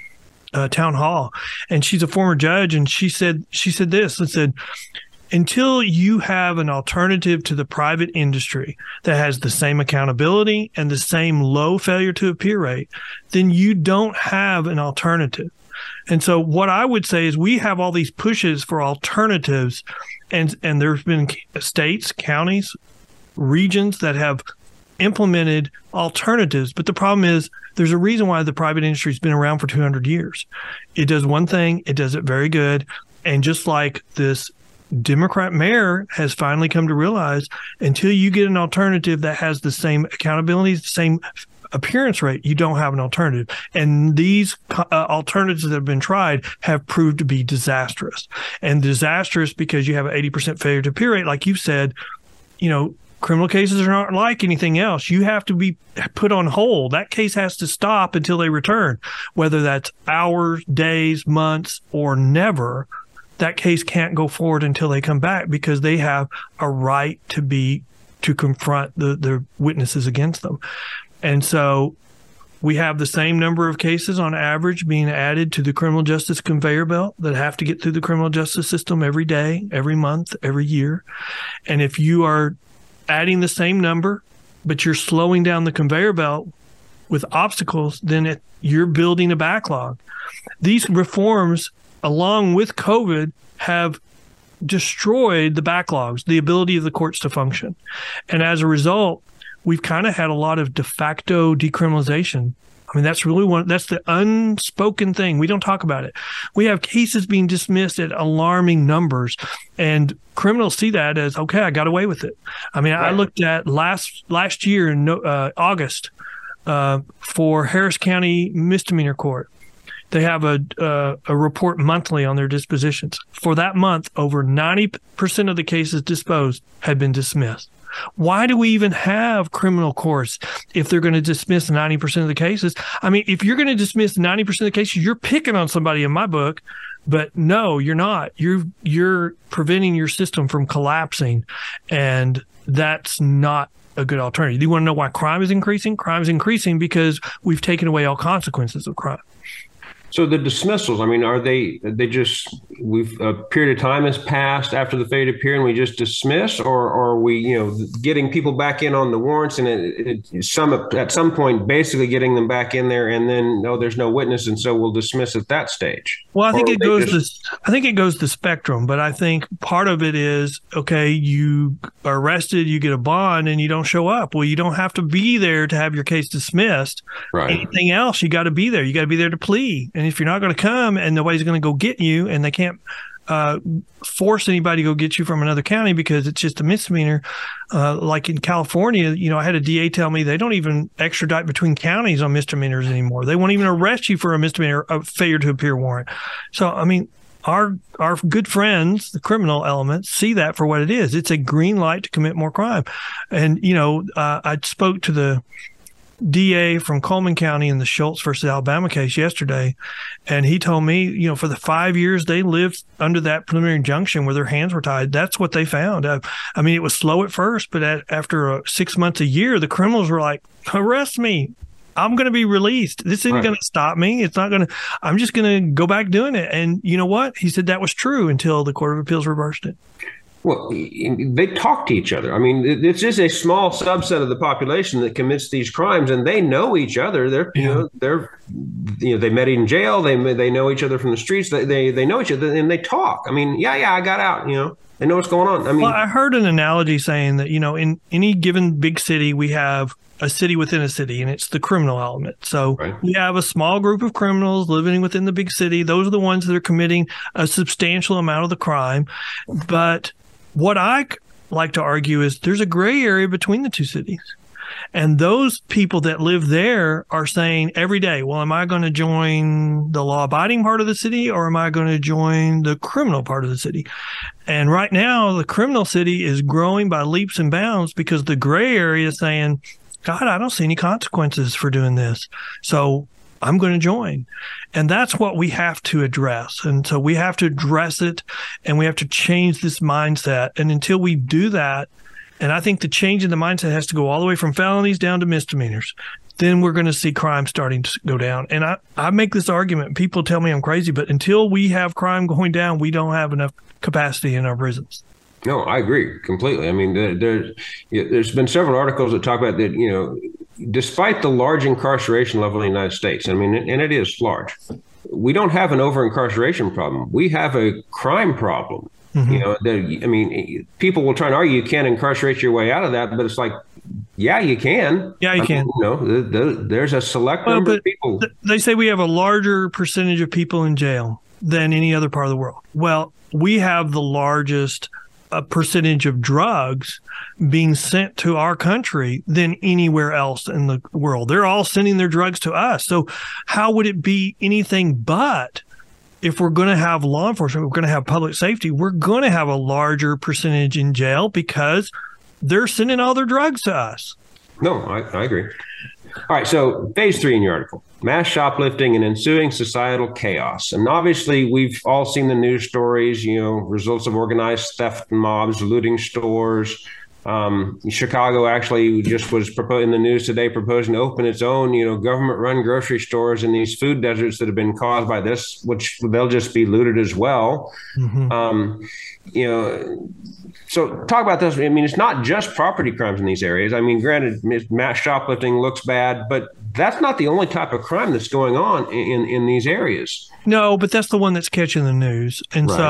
uh, town hall, and she's a former judge, and she said, she said this, and said, until you have an alternative to the private industry that has the same accountability and the same low failure to appear rate, then you don't have an alternative. And so what I would say is we have all these pushes for alternatives, and, and there's been states, counties, regions that have implemented alternatives. But the problem is there's a reason why the private industry has been around for two hundred years. It does one thing, it does it very good. And just like this Democrat mayor has finally come to realize, until you get an alternative that has the same accountability, the same appearance rate, you don't have an alternative. And these uh, alternatives that have been tried have proved to be disastrous. And disastrous because you have an eighty percent failure to appear rate. Like you said, you know, criminal cases are not like anything else. You have to be put on hold. That case has to stop until they return, whether that's hours, days, months, or never. That case can't go forward until they come back because they have a right to be to confront the, the witnesses against them. And so we have the same number of cases on average being added to the criminal justice conveyor belt that have to get through the criminal justice system every day, every month, every year. And if you are adding the same number, but you're slowing down the conveyor belt with obstacles, then it, you're building a backlog. These reforms, along with COVID, have destroyed the backlogs, the ability of the courts to function. And as a result, we've kind of had a lot of de facto decriminalization. I mean, that's really one, that's the unspoken thing. We don't talk about it. We have cases being dismissed at alarming numbers, and criminals see that as, okay, I got away with it. I mean, right. I looked at last, last year in uh, August uh, for Harris County Misdemeanor Court. They have a uh, a report monthly on their dispositions. For that month, over ninety percent of the cases disposed had been dismissed. Why do we even have criminal courts if they're going to dismiss ninety percent of the cases? I mean, if you're going to dismiss ninety percent of the cases, you're picking on somebody in my book. But no, you're not. You're, you're preventing your system from collapsing, and that's not a good alternative. Do you want to know why crime is increasing? Crime is increasing because we've taken away all consequences of crime. So the dismissals, I mean, are they, they just, we've, a period of time has passed after the failure to appear and we just dismiss, or, or are we, you know, getting people back in on the warrants and it, it, some, at some point basically getting them back in there and then, no, there's no witness, and so we'll dismiss at that stage? Well, I think or it goes just... the, I think it goes the spectrum, but I think part of it is, okay, you are arrested, you get a bond, and you don't show up. Well, you don't have to be there to have your case dismissed. Right. Anything else, you got to be there. You got to be there to plead. And if you're not going to come and nobody's going to go get you, and they can't uh, force anybody to go get you from another county because it's just a misdemeanor. Uh, like in California, you know, I had a D A tell me they don't even extradite between counties on misdemeanors anymore. They won't even arrest you for a misdemeanor, a failure to appear warrant. So, I mean, our our good friends, the criminal elements, see that for what it is. It's a green light to commit more crime. And, you know, uh, I spoke to the D A from Coleman County in the Schultz versus Alabama case yesterday, and he told me, you know, for the five years they lived under that preliminary injunction where their hands were tied, that's what they found. I, I mean, it was slow at first, but at, after uh, six months, a year, the criminals were like, arrest me. I'm going to be released. This isn't right. going to stop me. It's not going to, I'm just going to go back doing it. And you know what? He said that was true until the Court of Appeals reversed it. Well, they talk to each other. I mean, it's just a small subset of the population that commits these crimes, and they know each other. They're, you yeah. know, they're, you know, they met in jail. They they know each other from the streets. They they they know each other, and they talk. I mean, yeah, yeah, I got out. You know, they know what's going on. I mean, well, I heard an analogy saying that, you know, in any given big city, we have a city within a city, and it's the criminal element. So right. we have a small group of criminals living within the big city. Those are the ones that are committing a substantial amount of the crime, but what I like to argue is there's a gray area between the two cities. And those people that live there are saying every day, well, am I going to join the law-abiding part of the city, or am I going to join the criminal part of the city? And right now, the criminal city is growing by leaps and bounds because the gray area is saying, God, I don't see any consequences for doing this. So I'm going to join. And that's what we have to address. And so we have to address it, and we have to change this mindset. And until we do that, and I think the change in the mindset has to go all the way from felonies down to misdemeanors, then we're going to see crime starting to go down. And I, I make this argument. People tell me I'm crazy, but until we have crime going down, we don't have enough capacity in our prisons. No, I agree completely. I mean, there, there, there's been several articles that talk about that, you know, despite the large incarceration level in the United States, I mean, and it is large, we don't have an over-incarceration problem. We have a crime problem. Mm-hmm. You know, the, I mean, people will try and argue you can't incarcerate your way out of that, but it's like, yeah, you can. Yeah, you I can. Mean, you know, the, the, there's a select well, number of people. Th- they say we have a larger percentage of people in jail than any other part of the world. Well, we have the largest a percentage of drugs being sent to our country than anywhere else in the world. They're all sending their drugs to us. So how would it be anything but if we're going to have law enforcement, we're going to have public safety, we're going to have a larger percentage in jail because they're sending all their drugs to us. No, I, I agree. All right. So phase three in your article, mass shoplifting and ensuing societal chaos. And obviously we've all seen the news stories, you know, results of organized theft mobs, looting stores. Um, Chicago actually just was propo- in the news today proposing to open its own, you know, government run grocery stores in these food deserts that have been caused by this, which they'll just be looted as well. Mm-hmm. Um, you know, So talk about this. I mean, it's not just property crimes in these areas. I mean, granted, mass shoplifting looks bad, but that's not the only type of crime that's going on in, in these areas. No, but that's the one that's catching the news. And right. so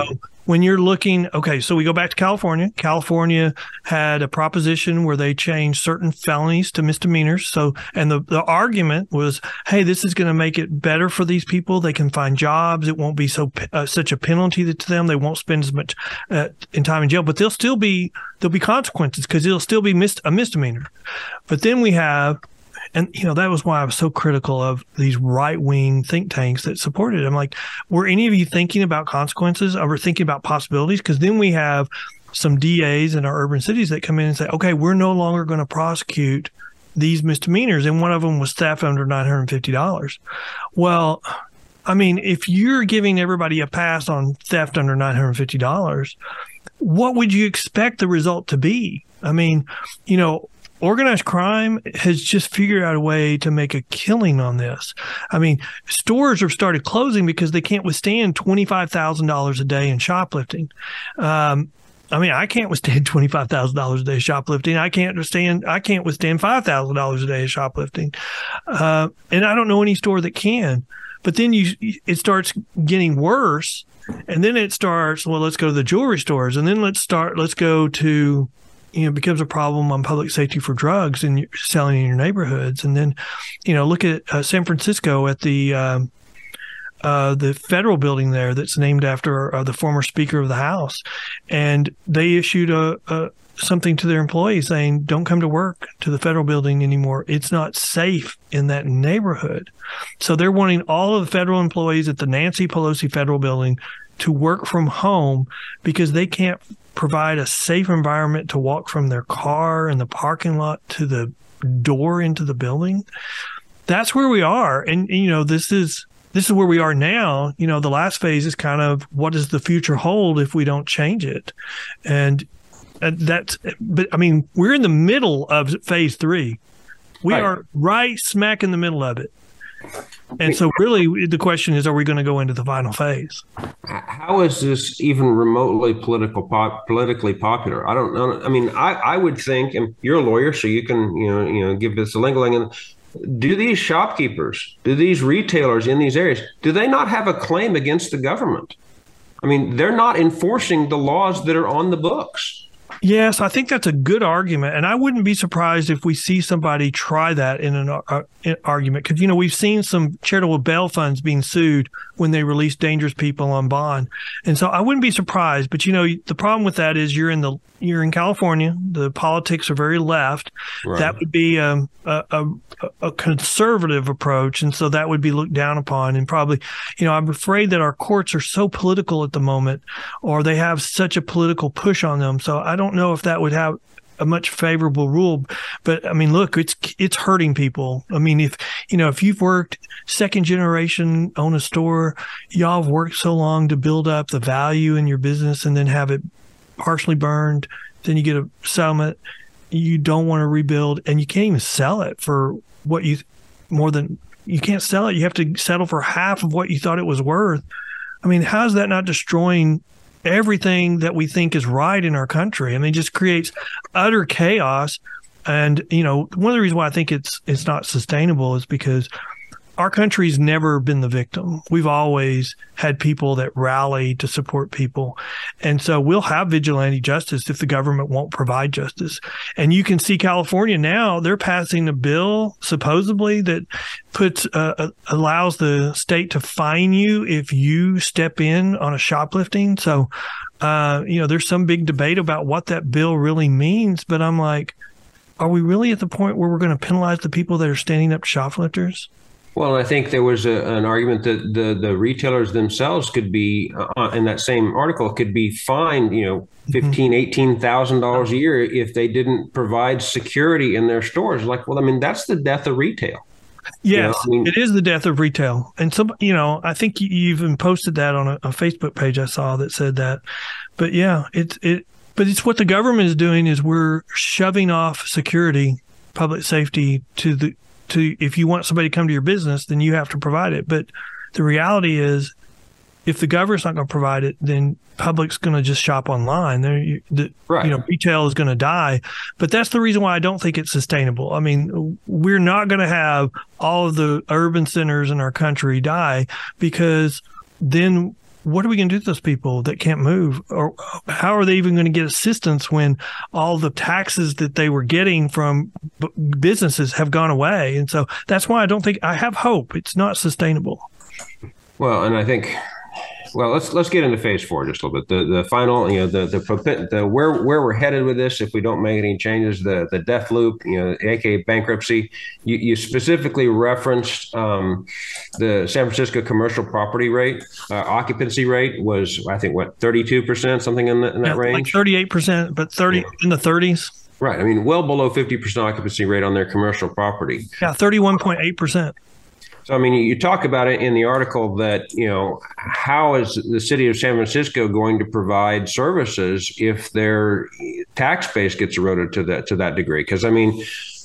when you're looking, okay, so we go back to California. California had a proposition where they changed certain felonies to misdemeanors. So, and the, the argument was, hey, this is going to make it better for these people. They can find jobs. It won't be so uh, such a penalty to them. They won't spend as much uh, in time in jail, but they'll still be there'll be consequences because it'll still be mis- a misdemeanor. But then we have. And, you know, that was why I was so critical of these right-wing think tanks that supported it. I'm like, were any of you thinking about consequences or thinking about possibilities? Because then we have some D As in our urban cities that come in and say, okay, we're no longer going to prosecute these misdemeanors. And one of them was theft under nine hundred fifty dollars. Well, I mean, if you're giving everybody a pass on theft under nine hundred fifty dollars, what would you expect the result to be? I mean, you know, organized crime has just figured out a way to make a killing on this. I mean, stores have started closing because they can't withstand twenty-five thousand dollars a day in shoplifting. Um, I mean, I can't withstand twenty-five thousand dollars a day shoplifting. I can't withstand, I can't withstand five thousand dollars a day of shoplifting. Uh, and I don't know any store that can. But then you, it starts getting worse. And then it starts, well, let's go to the jewelry stores. And then let's start, let's go to, you know, it becomes a problem on public safety for drugs and selling in your neighborhoods. And then, you know, look at uh, San Francisco at the um, uh, the federal building there that's named after uh, the former Speaker of the House. And they issued a, a something to their employees saying, don't come to work to the federal building anymore. It's not safe in that neighborhood. So they're wanting all of the federal employees at the Nancy Pelosi federal building to work from home because they can't provide a safe environment to walk from their car in the parking lot to the door into the building. That's where we are. And, you know, this is this is where we are now. You know, the last phase is kind of what does the future hold if we don't change it? And that's, but I mean, we're in the middle of phase three. We right. are right smack in the middle of it. And so really the question is, are we going to go into the final phase? How is this even remotely political, pop, politically popular? I don't know. I mean, I, I would think, and you're a lawyer, so you can, you know, you know, give this a lingling. And do these shopkeepers, do these retailers in these areas, do they not have a claim against the government? I mean, they're not enforcing the laws that are on the books. Yes, I think that's a good argument. And I wouldn't be surprised if we see somebody try that in an uh, in argument. Because, you know, we've seen some charitable bail funds being sued when they release dangerous people on bond. And so I wouldn't be surprised. But, you know, the problem with that is you're in the you're in California. The politics are very left. Right. That would be um, a, a, a conservative approach. And so that would be looked down upon. And probably, you know, I'm afraid that our courts are so political at the moment, or they have such a political push on them. So I don't know if that would have a much favorable rule. But I mean, look, it's it's hurting people. I mean, if you know, if you've worked second generation on a store, y'all have worked so long to build up the value in your business and then have it partially burned, then you get a settlement, you don't want to rebuild, and you can't even sell it for what you more than you can't sell it. You have to settle for half of what you thought it was worth. I mean, how is that not destroying everything that we think is right in our country? I mean, it just creates utter chaos. And, you know, one of the reasons why I think it's it's not sustainable is because our country's never been the victim. We've always had people that rally to support people. And so we'll have vigilante justice if the government won't provide justice. And you can see California now, they're passing a bill supposedly that puts uh, allows the state to fine you if you step in on a shoplifting. So, uh, you know, there's some big debate about what that bill really means. But I'm like, are we really at the point where we're going to penalize the people that are standing up to shoplifters? Well, I think there was a, an argument that the, the retailers themselves could be, uh, in that same article, could be fined, you know, fifteen thousand dollars, eighteen thousand dollars a year if they didn't provide security in their stores. Like, well, I mean, that's the death of retail. Yes, you know, I mean, it is the death of retail. And some, you know, I think you even posted that on a, a Facebook page I saw that said that. But yeah, it's it. But it's what the government is doing is we're shoving off security, public safety to the to if you want somebody to come to your business, then you have to provide it. But the reality is, if the government's not going to provide it, then public's going to just shop online. There, the, right. you know, retail is going to die. But that's the reason why I don't think it's sustainable. I mean, we're not going to have all of the urban centers in our country die because then what are we going to do to those people that can't move? Or how are they even going to get assistance when all the taxes that they were getting from b- businesses have gone away? And so that's why I don't think I have hope. It's not sustainable. Well, and I think, well, let's let's get into phase four just a little bit. The the final, you know, the the, the where where we're headed with this if we don't make any changes, the the death loop, you know, aka bankruptcy. You, you specifically referenced um, the San Francisco commercial property rate, uh, occupancy rate was, I think, what, thirty-two percent, something in, the, in that yeah, range? Like thirty-eight percent, but thirty yeah. in the thirties. Right. I mean, well below fifty percent occupancy rate on their commercial property. Yeah, thirty-one point eight percent. So, I mean, you talk about it in the article that, you know, how is the city of San Francisco going to provide services if their tax base gets eroded to that to that degree? Because, I mean,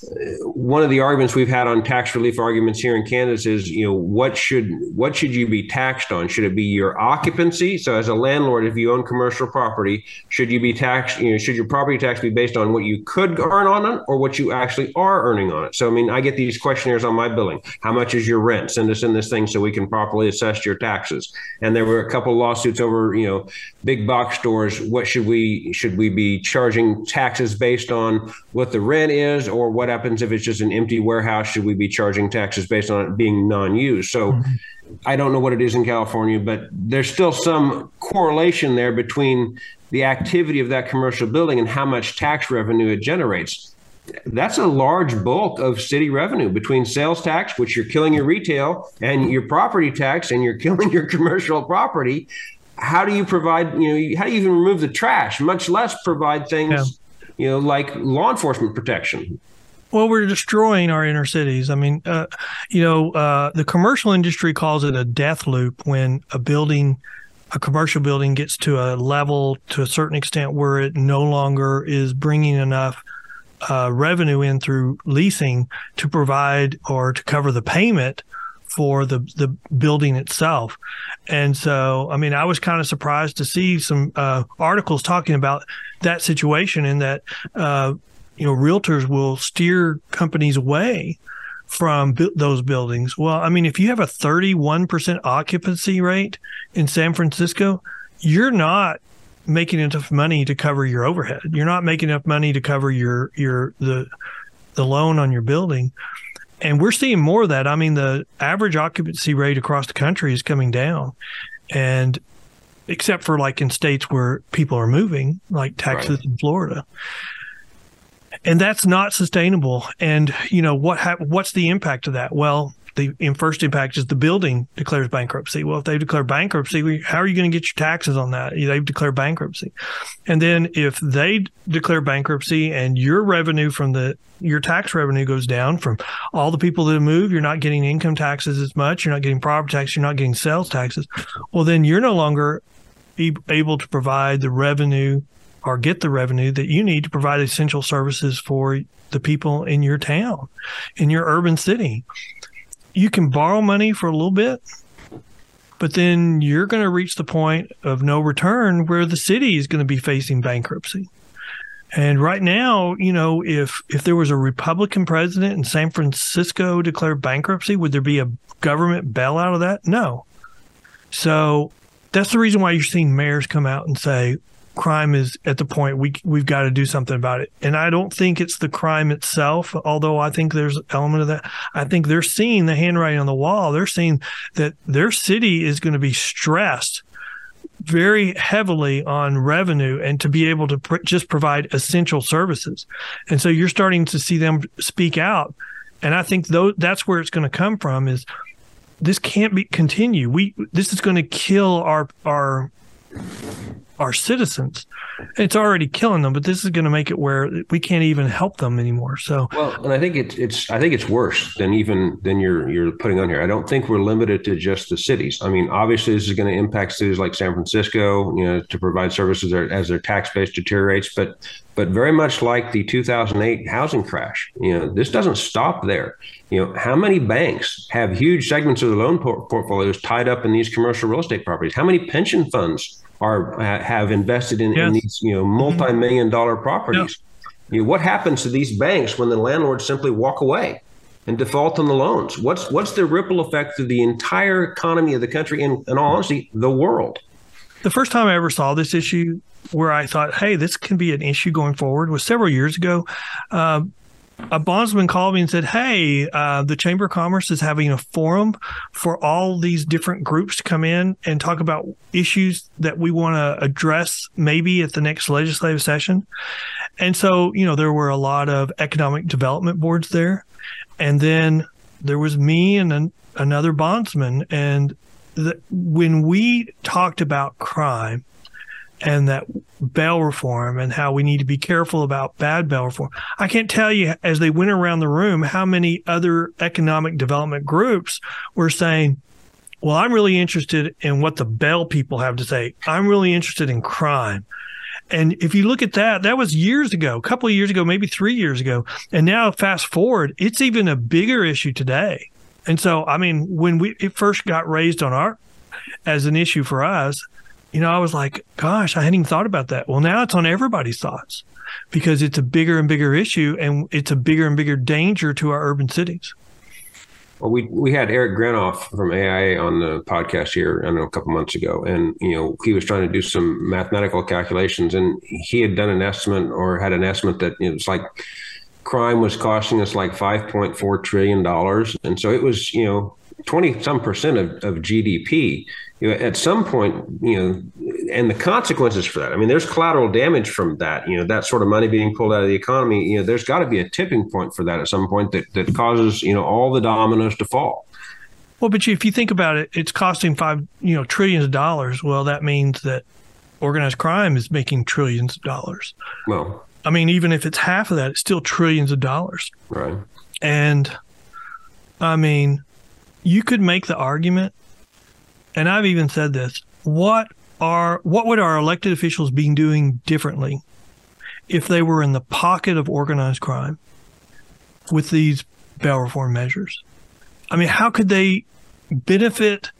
one of the arguments we've had on tax relief arguments here in Kansas is, you know, what should what should you be taxed on? Should it be your occupancy? So as a landlord, if you own commercial property, should you be taxed, you know, should your property tax be based on what you could earn on it or what you actually are earning on it? So, I mean, I get these questionnaires on my billing. How much is your rent? Send us in this thing so we can properly assess your taxes. And there were a couple of lawsuits over, you know, big box stores. What should we should we be charging taxes based on what the rent is, or what happens if it's just an empty warehouse? Should we be charging taxes based on it being non-used? So mm-hmm. I don't know what it is in California, but there's still some correlation there between the activity of that commercial building and how much tax revenue it generates. That's a large bulk of city revenue between sales tax, which you're killing your retail, and your property tax, and you're killing your commercial property. How do you provide, you know, how do you even remove the trash, much less provide things, yeah. you know, like law enforcement protection? Well, we're destroying our inner cities. I mean, uh, you know, uh, the commercial industry calls it a death loop when a building, a commercial building gets to a level to a certain extent where it no longer is bringing enough uh, revenue in through leasing to provide or to cover the payment for the, the building itself. And so, I mean, I was kind of surprised to see some uh, articles talking about that situation, and that, uh, you know, realtors will steer companies away from bu- those buildings. Well, I mean, if you have a thirty-one percent occupancy rate in San Francisco, you're not making enough money to cover your overhead. You're not making enough money to cover your, your, the, the loan on your building. And we're seeing more of that. I mean, the average occupancy rate across the country is coming down, and except for like in states where people are moving, like Texas right. and Florida. And that's not sustainable. And, you know, what ha- what's the impact of that? Well, the in first impact is the building declares bankruptcy. Well, if they declare bankruptcy, how are you going to get your taxes on that? They've declared bankruptcy. And then if they declare bankruptcy and your revenue from the your tax revenue goes down from all the people that move, you're not getting income taxes as much, you're not getting property tax, you're not getting sales taxes. Well, then you're no longer e- able to provide the revenue or get the revenue that you need to provide essential services for the people in your town, in your urban city. You can borrow money for a little bit, but then you're going to reach the point of no return where the city is going to be facing bankruptcy. And right now, you know, if if there was a Republican president and San Francisco declared bankruptcy, would there be a government bailout of that? No. So that's the reason why you're seeing mayors come out and say crime is at the point we we've got to do something about it. And I don't think it's the crime itself, although I think there's an element of that. I think they're seeing the handwriting on the wall. They're seeing that their city is going to be stressed very heavily on revenue and to be able to pr- just provide essential services. And so you're starting to see them speak out. And I think though that's where it's going to come from is this can't be continue. We this is going to kill our our our citizens. It's already killing them, but this is going to make it where we can't even help them anymore. So, well, and I think it's it's I think it's worse than even than you're you're putting on here. I don't think we're limited to just the cities. I mean, obviously, this is going to impact cities like San Francisco, you know, to provide services as their tax base deteriorates. But but very much like the two thousand eight housing crash, you know, this doesn't stop there. You know, how many banks have huge segments of their loan por- portfolios tied up in these commercial real estate properties? How many pension funds are have invested in, yes. in these, you know, multi-million dollar properties? Yeah. You know, what happens to these banks when the landlords simply walk away and default on the loans? What's what's the ripple effect through the entire economy of the country and, in all honesty, the world? The first time I ever saw this issue where I thought, hey, this can be an issue going forward was several years ago. Uh, a bondsman called me and said, hey, uh, the Chamber of Commerce is having a forum for all these different groups to come in and talk about issues that we want to address maybe at the next legislative session. And so, you know, there were a lot of economic development boards there. And then there was me and an, another bondsman. And the, when we talked about crime and that bail reform and how we need to be careful about bad bail reform, I can't tell you, as they went around the room, how many other economic development groups were saying, well, I'm really interested in what the bail people have to say. I'm really interested in crime. And if you look at that, that was years ago, a couple of years ago, maybe three years ago. And now fast forward, it's even a bigger issue today. And so, I mean, when we it first got raised on our as an issue for us, you know, I was like, gosh, I hadn't even thought about that. Well, now it's on everybody's thoughts because it's a bigger and bigger issue and it's a bigger and bigger danger to our urban cities. Well, we we had Eric Granoff from A I A on the podcast here, I don't know, a couple months ago. And, you know, he was trying to do some mathematical calculations and he had done an estimate or had an estimate that it was like crime was costing us like five point four trillion dollars. And so it was, you know, twenty some percent of, of G D P. You know, at some point, you know, and the consequences for that. I mean, there's collateral damage from that, you know, that sort of money being pulled out of the economy. You know, there's got to be a tipping point for that at some point that, that causes, you know, all the dominoes to fall. Well, but if you think about it, it's costing five, you know, trillions of dollars. Well, that means that organized crime is making trillions of dollars. Well, I mean, even if it's half of that, it's still trillions of dollars. Right. And I mean, you could make the argument, and I've even said this, what are what would our elected officials be doing differently if they were in the pocket of organized crime with these bail reform measures? I mean, how could they benefit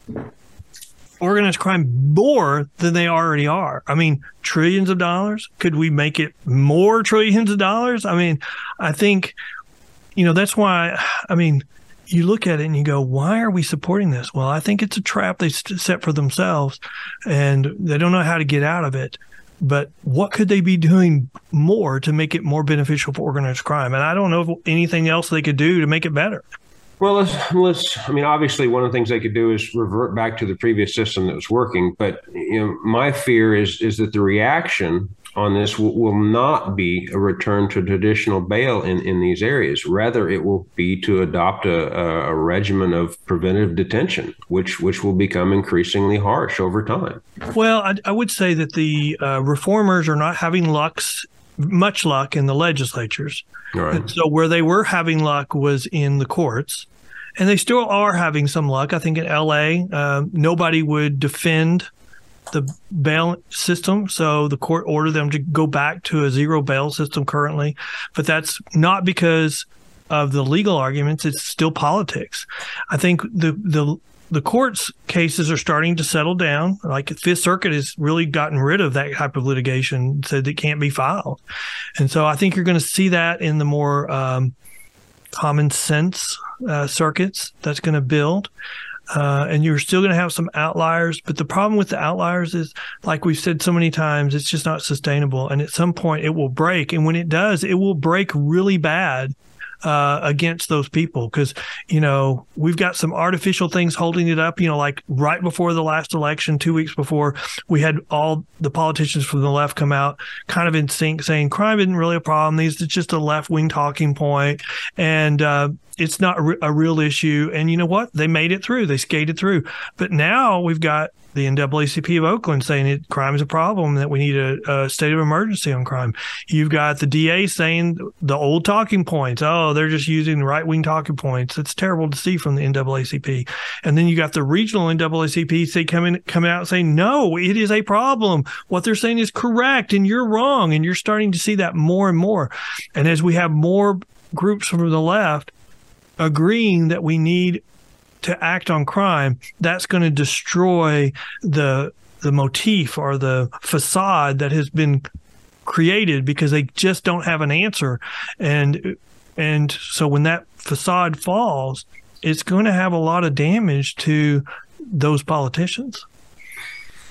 organized crime more than they already are? I mean, trillions of dollars? Could we make it more trillions of dollars? I mean, I think, you know, that's why, I mean, you look at it and you go, why are we supporting this? Well, I think it's a trap they set for themselves and they don't know how to get out of it. But what could they be doing more to make it more beneficial for organized crime? And I don't know if anything else they could do to make it better. Well, let's, let's, I mean, obviously one of the things they could do is revert back to the previous system that was working. But, you know, my fear is, is that the reaction on this will, will not be a return to traditional bail in, in these areas. Rather, it will be to adopt a, a regimen of preventive detention, which which will become increasingly harsh over time. Well, I, I would say that the uh, reformers are not having lucks, much luck in the legislatures. Right. And so where they were having luck was in the courts. And they still are having some luck. I think in L A, uh, nobody would defend the bail system, so the court ordered them to go back to a zero bail system currently. But that's not because of the legal arguments; it's still politics. I think the the the court's cases are starting to settle down. Like Fifth Circuit has really gotten rid of that type of litigation, said it can't be filed, and so I think you're going to see that in the more um, common sense uh, circuits that's going to build. Uh, and you're still going to have some outliers. But the problem with the outliers is, like we've said so many times, it's just not sustainable. And at some point it will break. And when it does, it will break really bad uh, against those people. Because, you know, we've got some artificial things holding it up, you know, like right before the last election, two weeks before, we had all the politicians from the left come out kind of in sync saying crime isn't really a problem. These it's just a left wing talking point. And, uh, it's not a, re- a real issue. And you know what? They made it through. They skated through. But now we've got the N double A C P of Oakland saying it, crime is a problem, that we need a, a state of emergency on crime. You've got the D A saying the old talking points. Oh, they're just using right-wing talking points. It's terrible to see from the N double A C P. And then you got the regional N double A C P say coming coming out saying, no, it is a problem. What they're saying is correct and you're wrong. And you're starting to see that more and more. And as we have more groups from the left agreeing that we need to act on crime, that's going to destroy the the motif or the facade that has been created because they just don't have an answer. And and so when that facade falls, it's going to have a lot of damage to those politicians.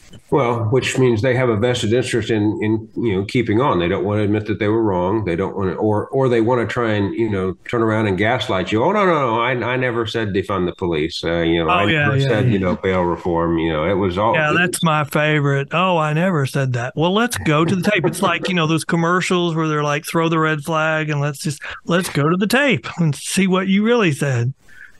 Well, which means they have a vested interest in, in you know, keeping on. They don't want to admit that they were wrong. They don't want to, or or they want to try and, you know, turn around and gaslight you. Oh, no, no, no. I, I never said defund the police. Uh, you know, Oh, I yeah, never yeah, said, yeah. you know, bail reform. You know, it was all. Yeah, that's my favorite. Oh, I never said that. Well, let's go to the tape. It's like, you know, those commercials where they're like, throw the red flag and let's just, let's go to the tape and see what you really said.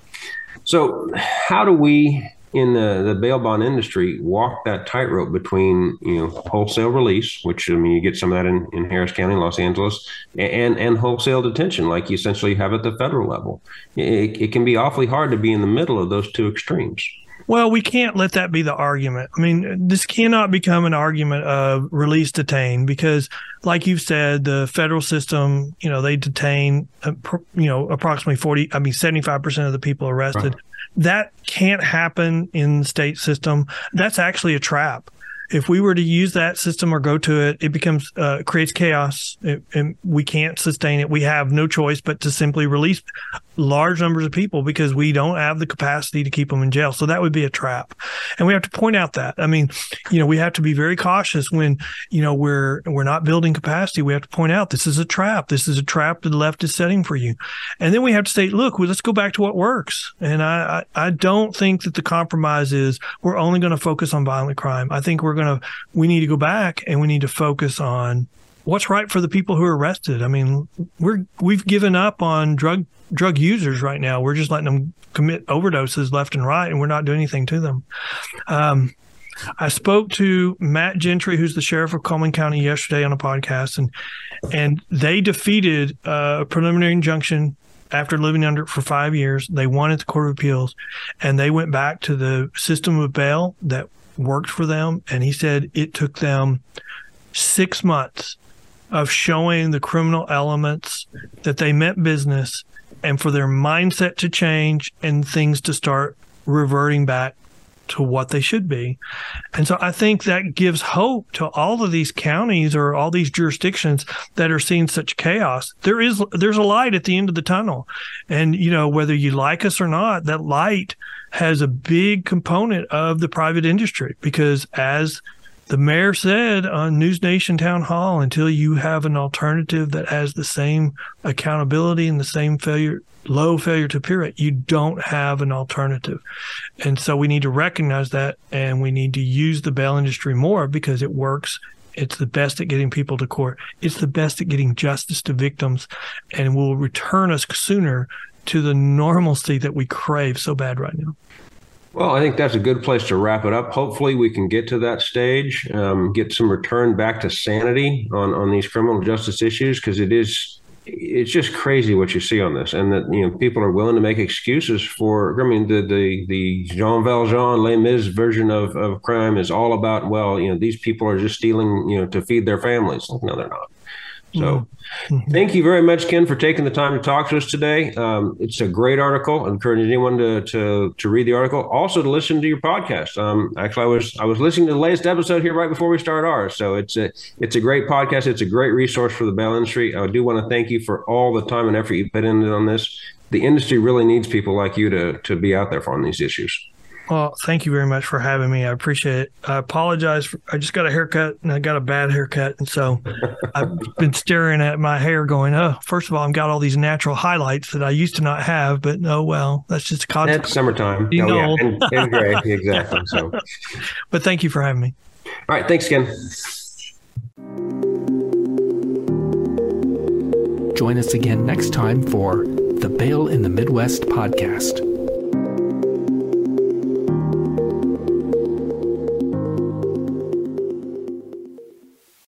So how do we in the, the bail bond industry walk that tightrope between, you know, wholesale release, which I mean, you get some of that in, in Harris County, Los Angeles, and, and wholesale detention, like you essentially have at the federal level. It, it can be awfully hard to be in the middle of those two extremes. Well, we can't let that be the argument. I mean, this cannot become an argument of release detain because, like you've said, the federal system, you know, they detain, uh, you know, approximately forty, I mean, seventy-five percent of the people arrested. Right. That can't happen in the state system. That's actually a trap. If we were to use that system or go to it, it becomes uh, creates chaos, it, and we can't sustain it. We have no choice but to simply release large numbers of people because we don't have the capacity to keep them in jail. So that would be a trap, and we have to point out that. I mean, you know, we have to be very cautious when you know we're we're not building capacity. We have to point out this is a trap. This is a trap that the left is setting for you, and then we have to say, look, well, let's go back to what works. And I I, I don't think that the compromise is we're only going to focus on violent crime. I think we're going to, we need to go back and we need to focus on what's right for the people who are arrested. I mean, we're, we've given up on drug, drug users right now. We're just letting them commit overdoses left and right, and we're not doing anything to them. Um, I spoke to Matt Gentry, who's the sheriff of Coleman County, yesterday on a podcast, and, and they defeated a preliminary injunction after living under it for five years. They won at the Court of Appeals, and they went back to the system of bail that worked for them. And he said it took them six months of showing the criminal elements that they meant business and for their mindset to change and things to start reverting back to what they should be. And so I think that gives hope to all of these counties or all these jurisdictions that are seeing such chaos. There is, there's a light at the end of the tunnel. And, you know, whether you like us or not, that light has a big component of the private industry, because as the mayor said on News Nation Town Hall, until you have an alternative that has the same accountability and the same failure, low failure to appear rate, you don't have an alternative. And so we need to recognize that, and we need to use the bail industry more because it works. It's the best at getting people to court. It's the best at getting justice to victims, and will return us sooner to the normalcy that we crave so bad right now. Well, I think that's a good place to wrap it up. Hopefully we can get to that stage, um, get some return back to sanity on, on these criminal justice issues, because it is, it's just crazy what you see on this, and that, you know, people are willing to make excuses for, I mean, the, the, the Jean Valjean, Les Mis version of, of crime is all about, well, you know, these people are just stealing, you know, to feed their families. No, they're not. So mm-hmm. Thank you very much, Ken, for taking the time to talk to us today. Um, it's a great article. I encourage anyone to, to to read the article, also to listen to your podcast. Um, actually, I was I was listening to the latest episode here right before we started ours. So it's a it's a great podcast. It's a great resource for the bail industry. I do want to thank you for all the time and effort you put into on this. The industry really needs people like you to to be out there on these issues. Well, thank you very much for having me. I appreciate it. I apologize. For, I just got a haircut, and I got a bad haircut. And so I've been staring at my hair going, oh, first of all, I've got all these natural highlights that I used to not have. But oh, well, that's just a consequence. It's summertime. You oh, know. Yeah. And, and gray. Exactly. So, But thank you for having me. All right. Thanks, Ken. Join us again next time for the Bail in the Midwest podcast.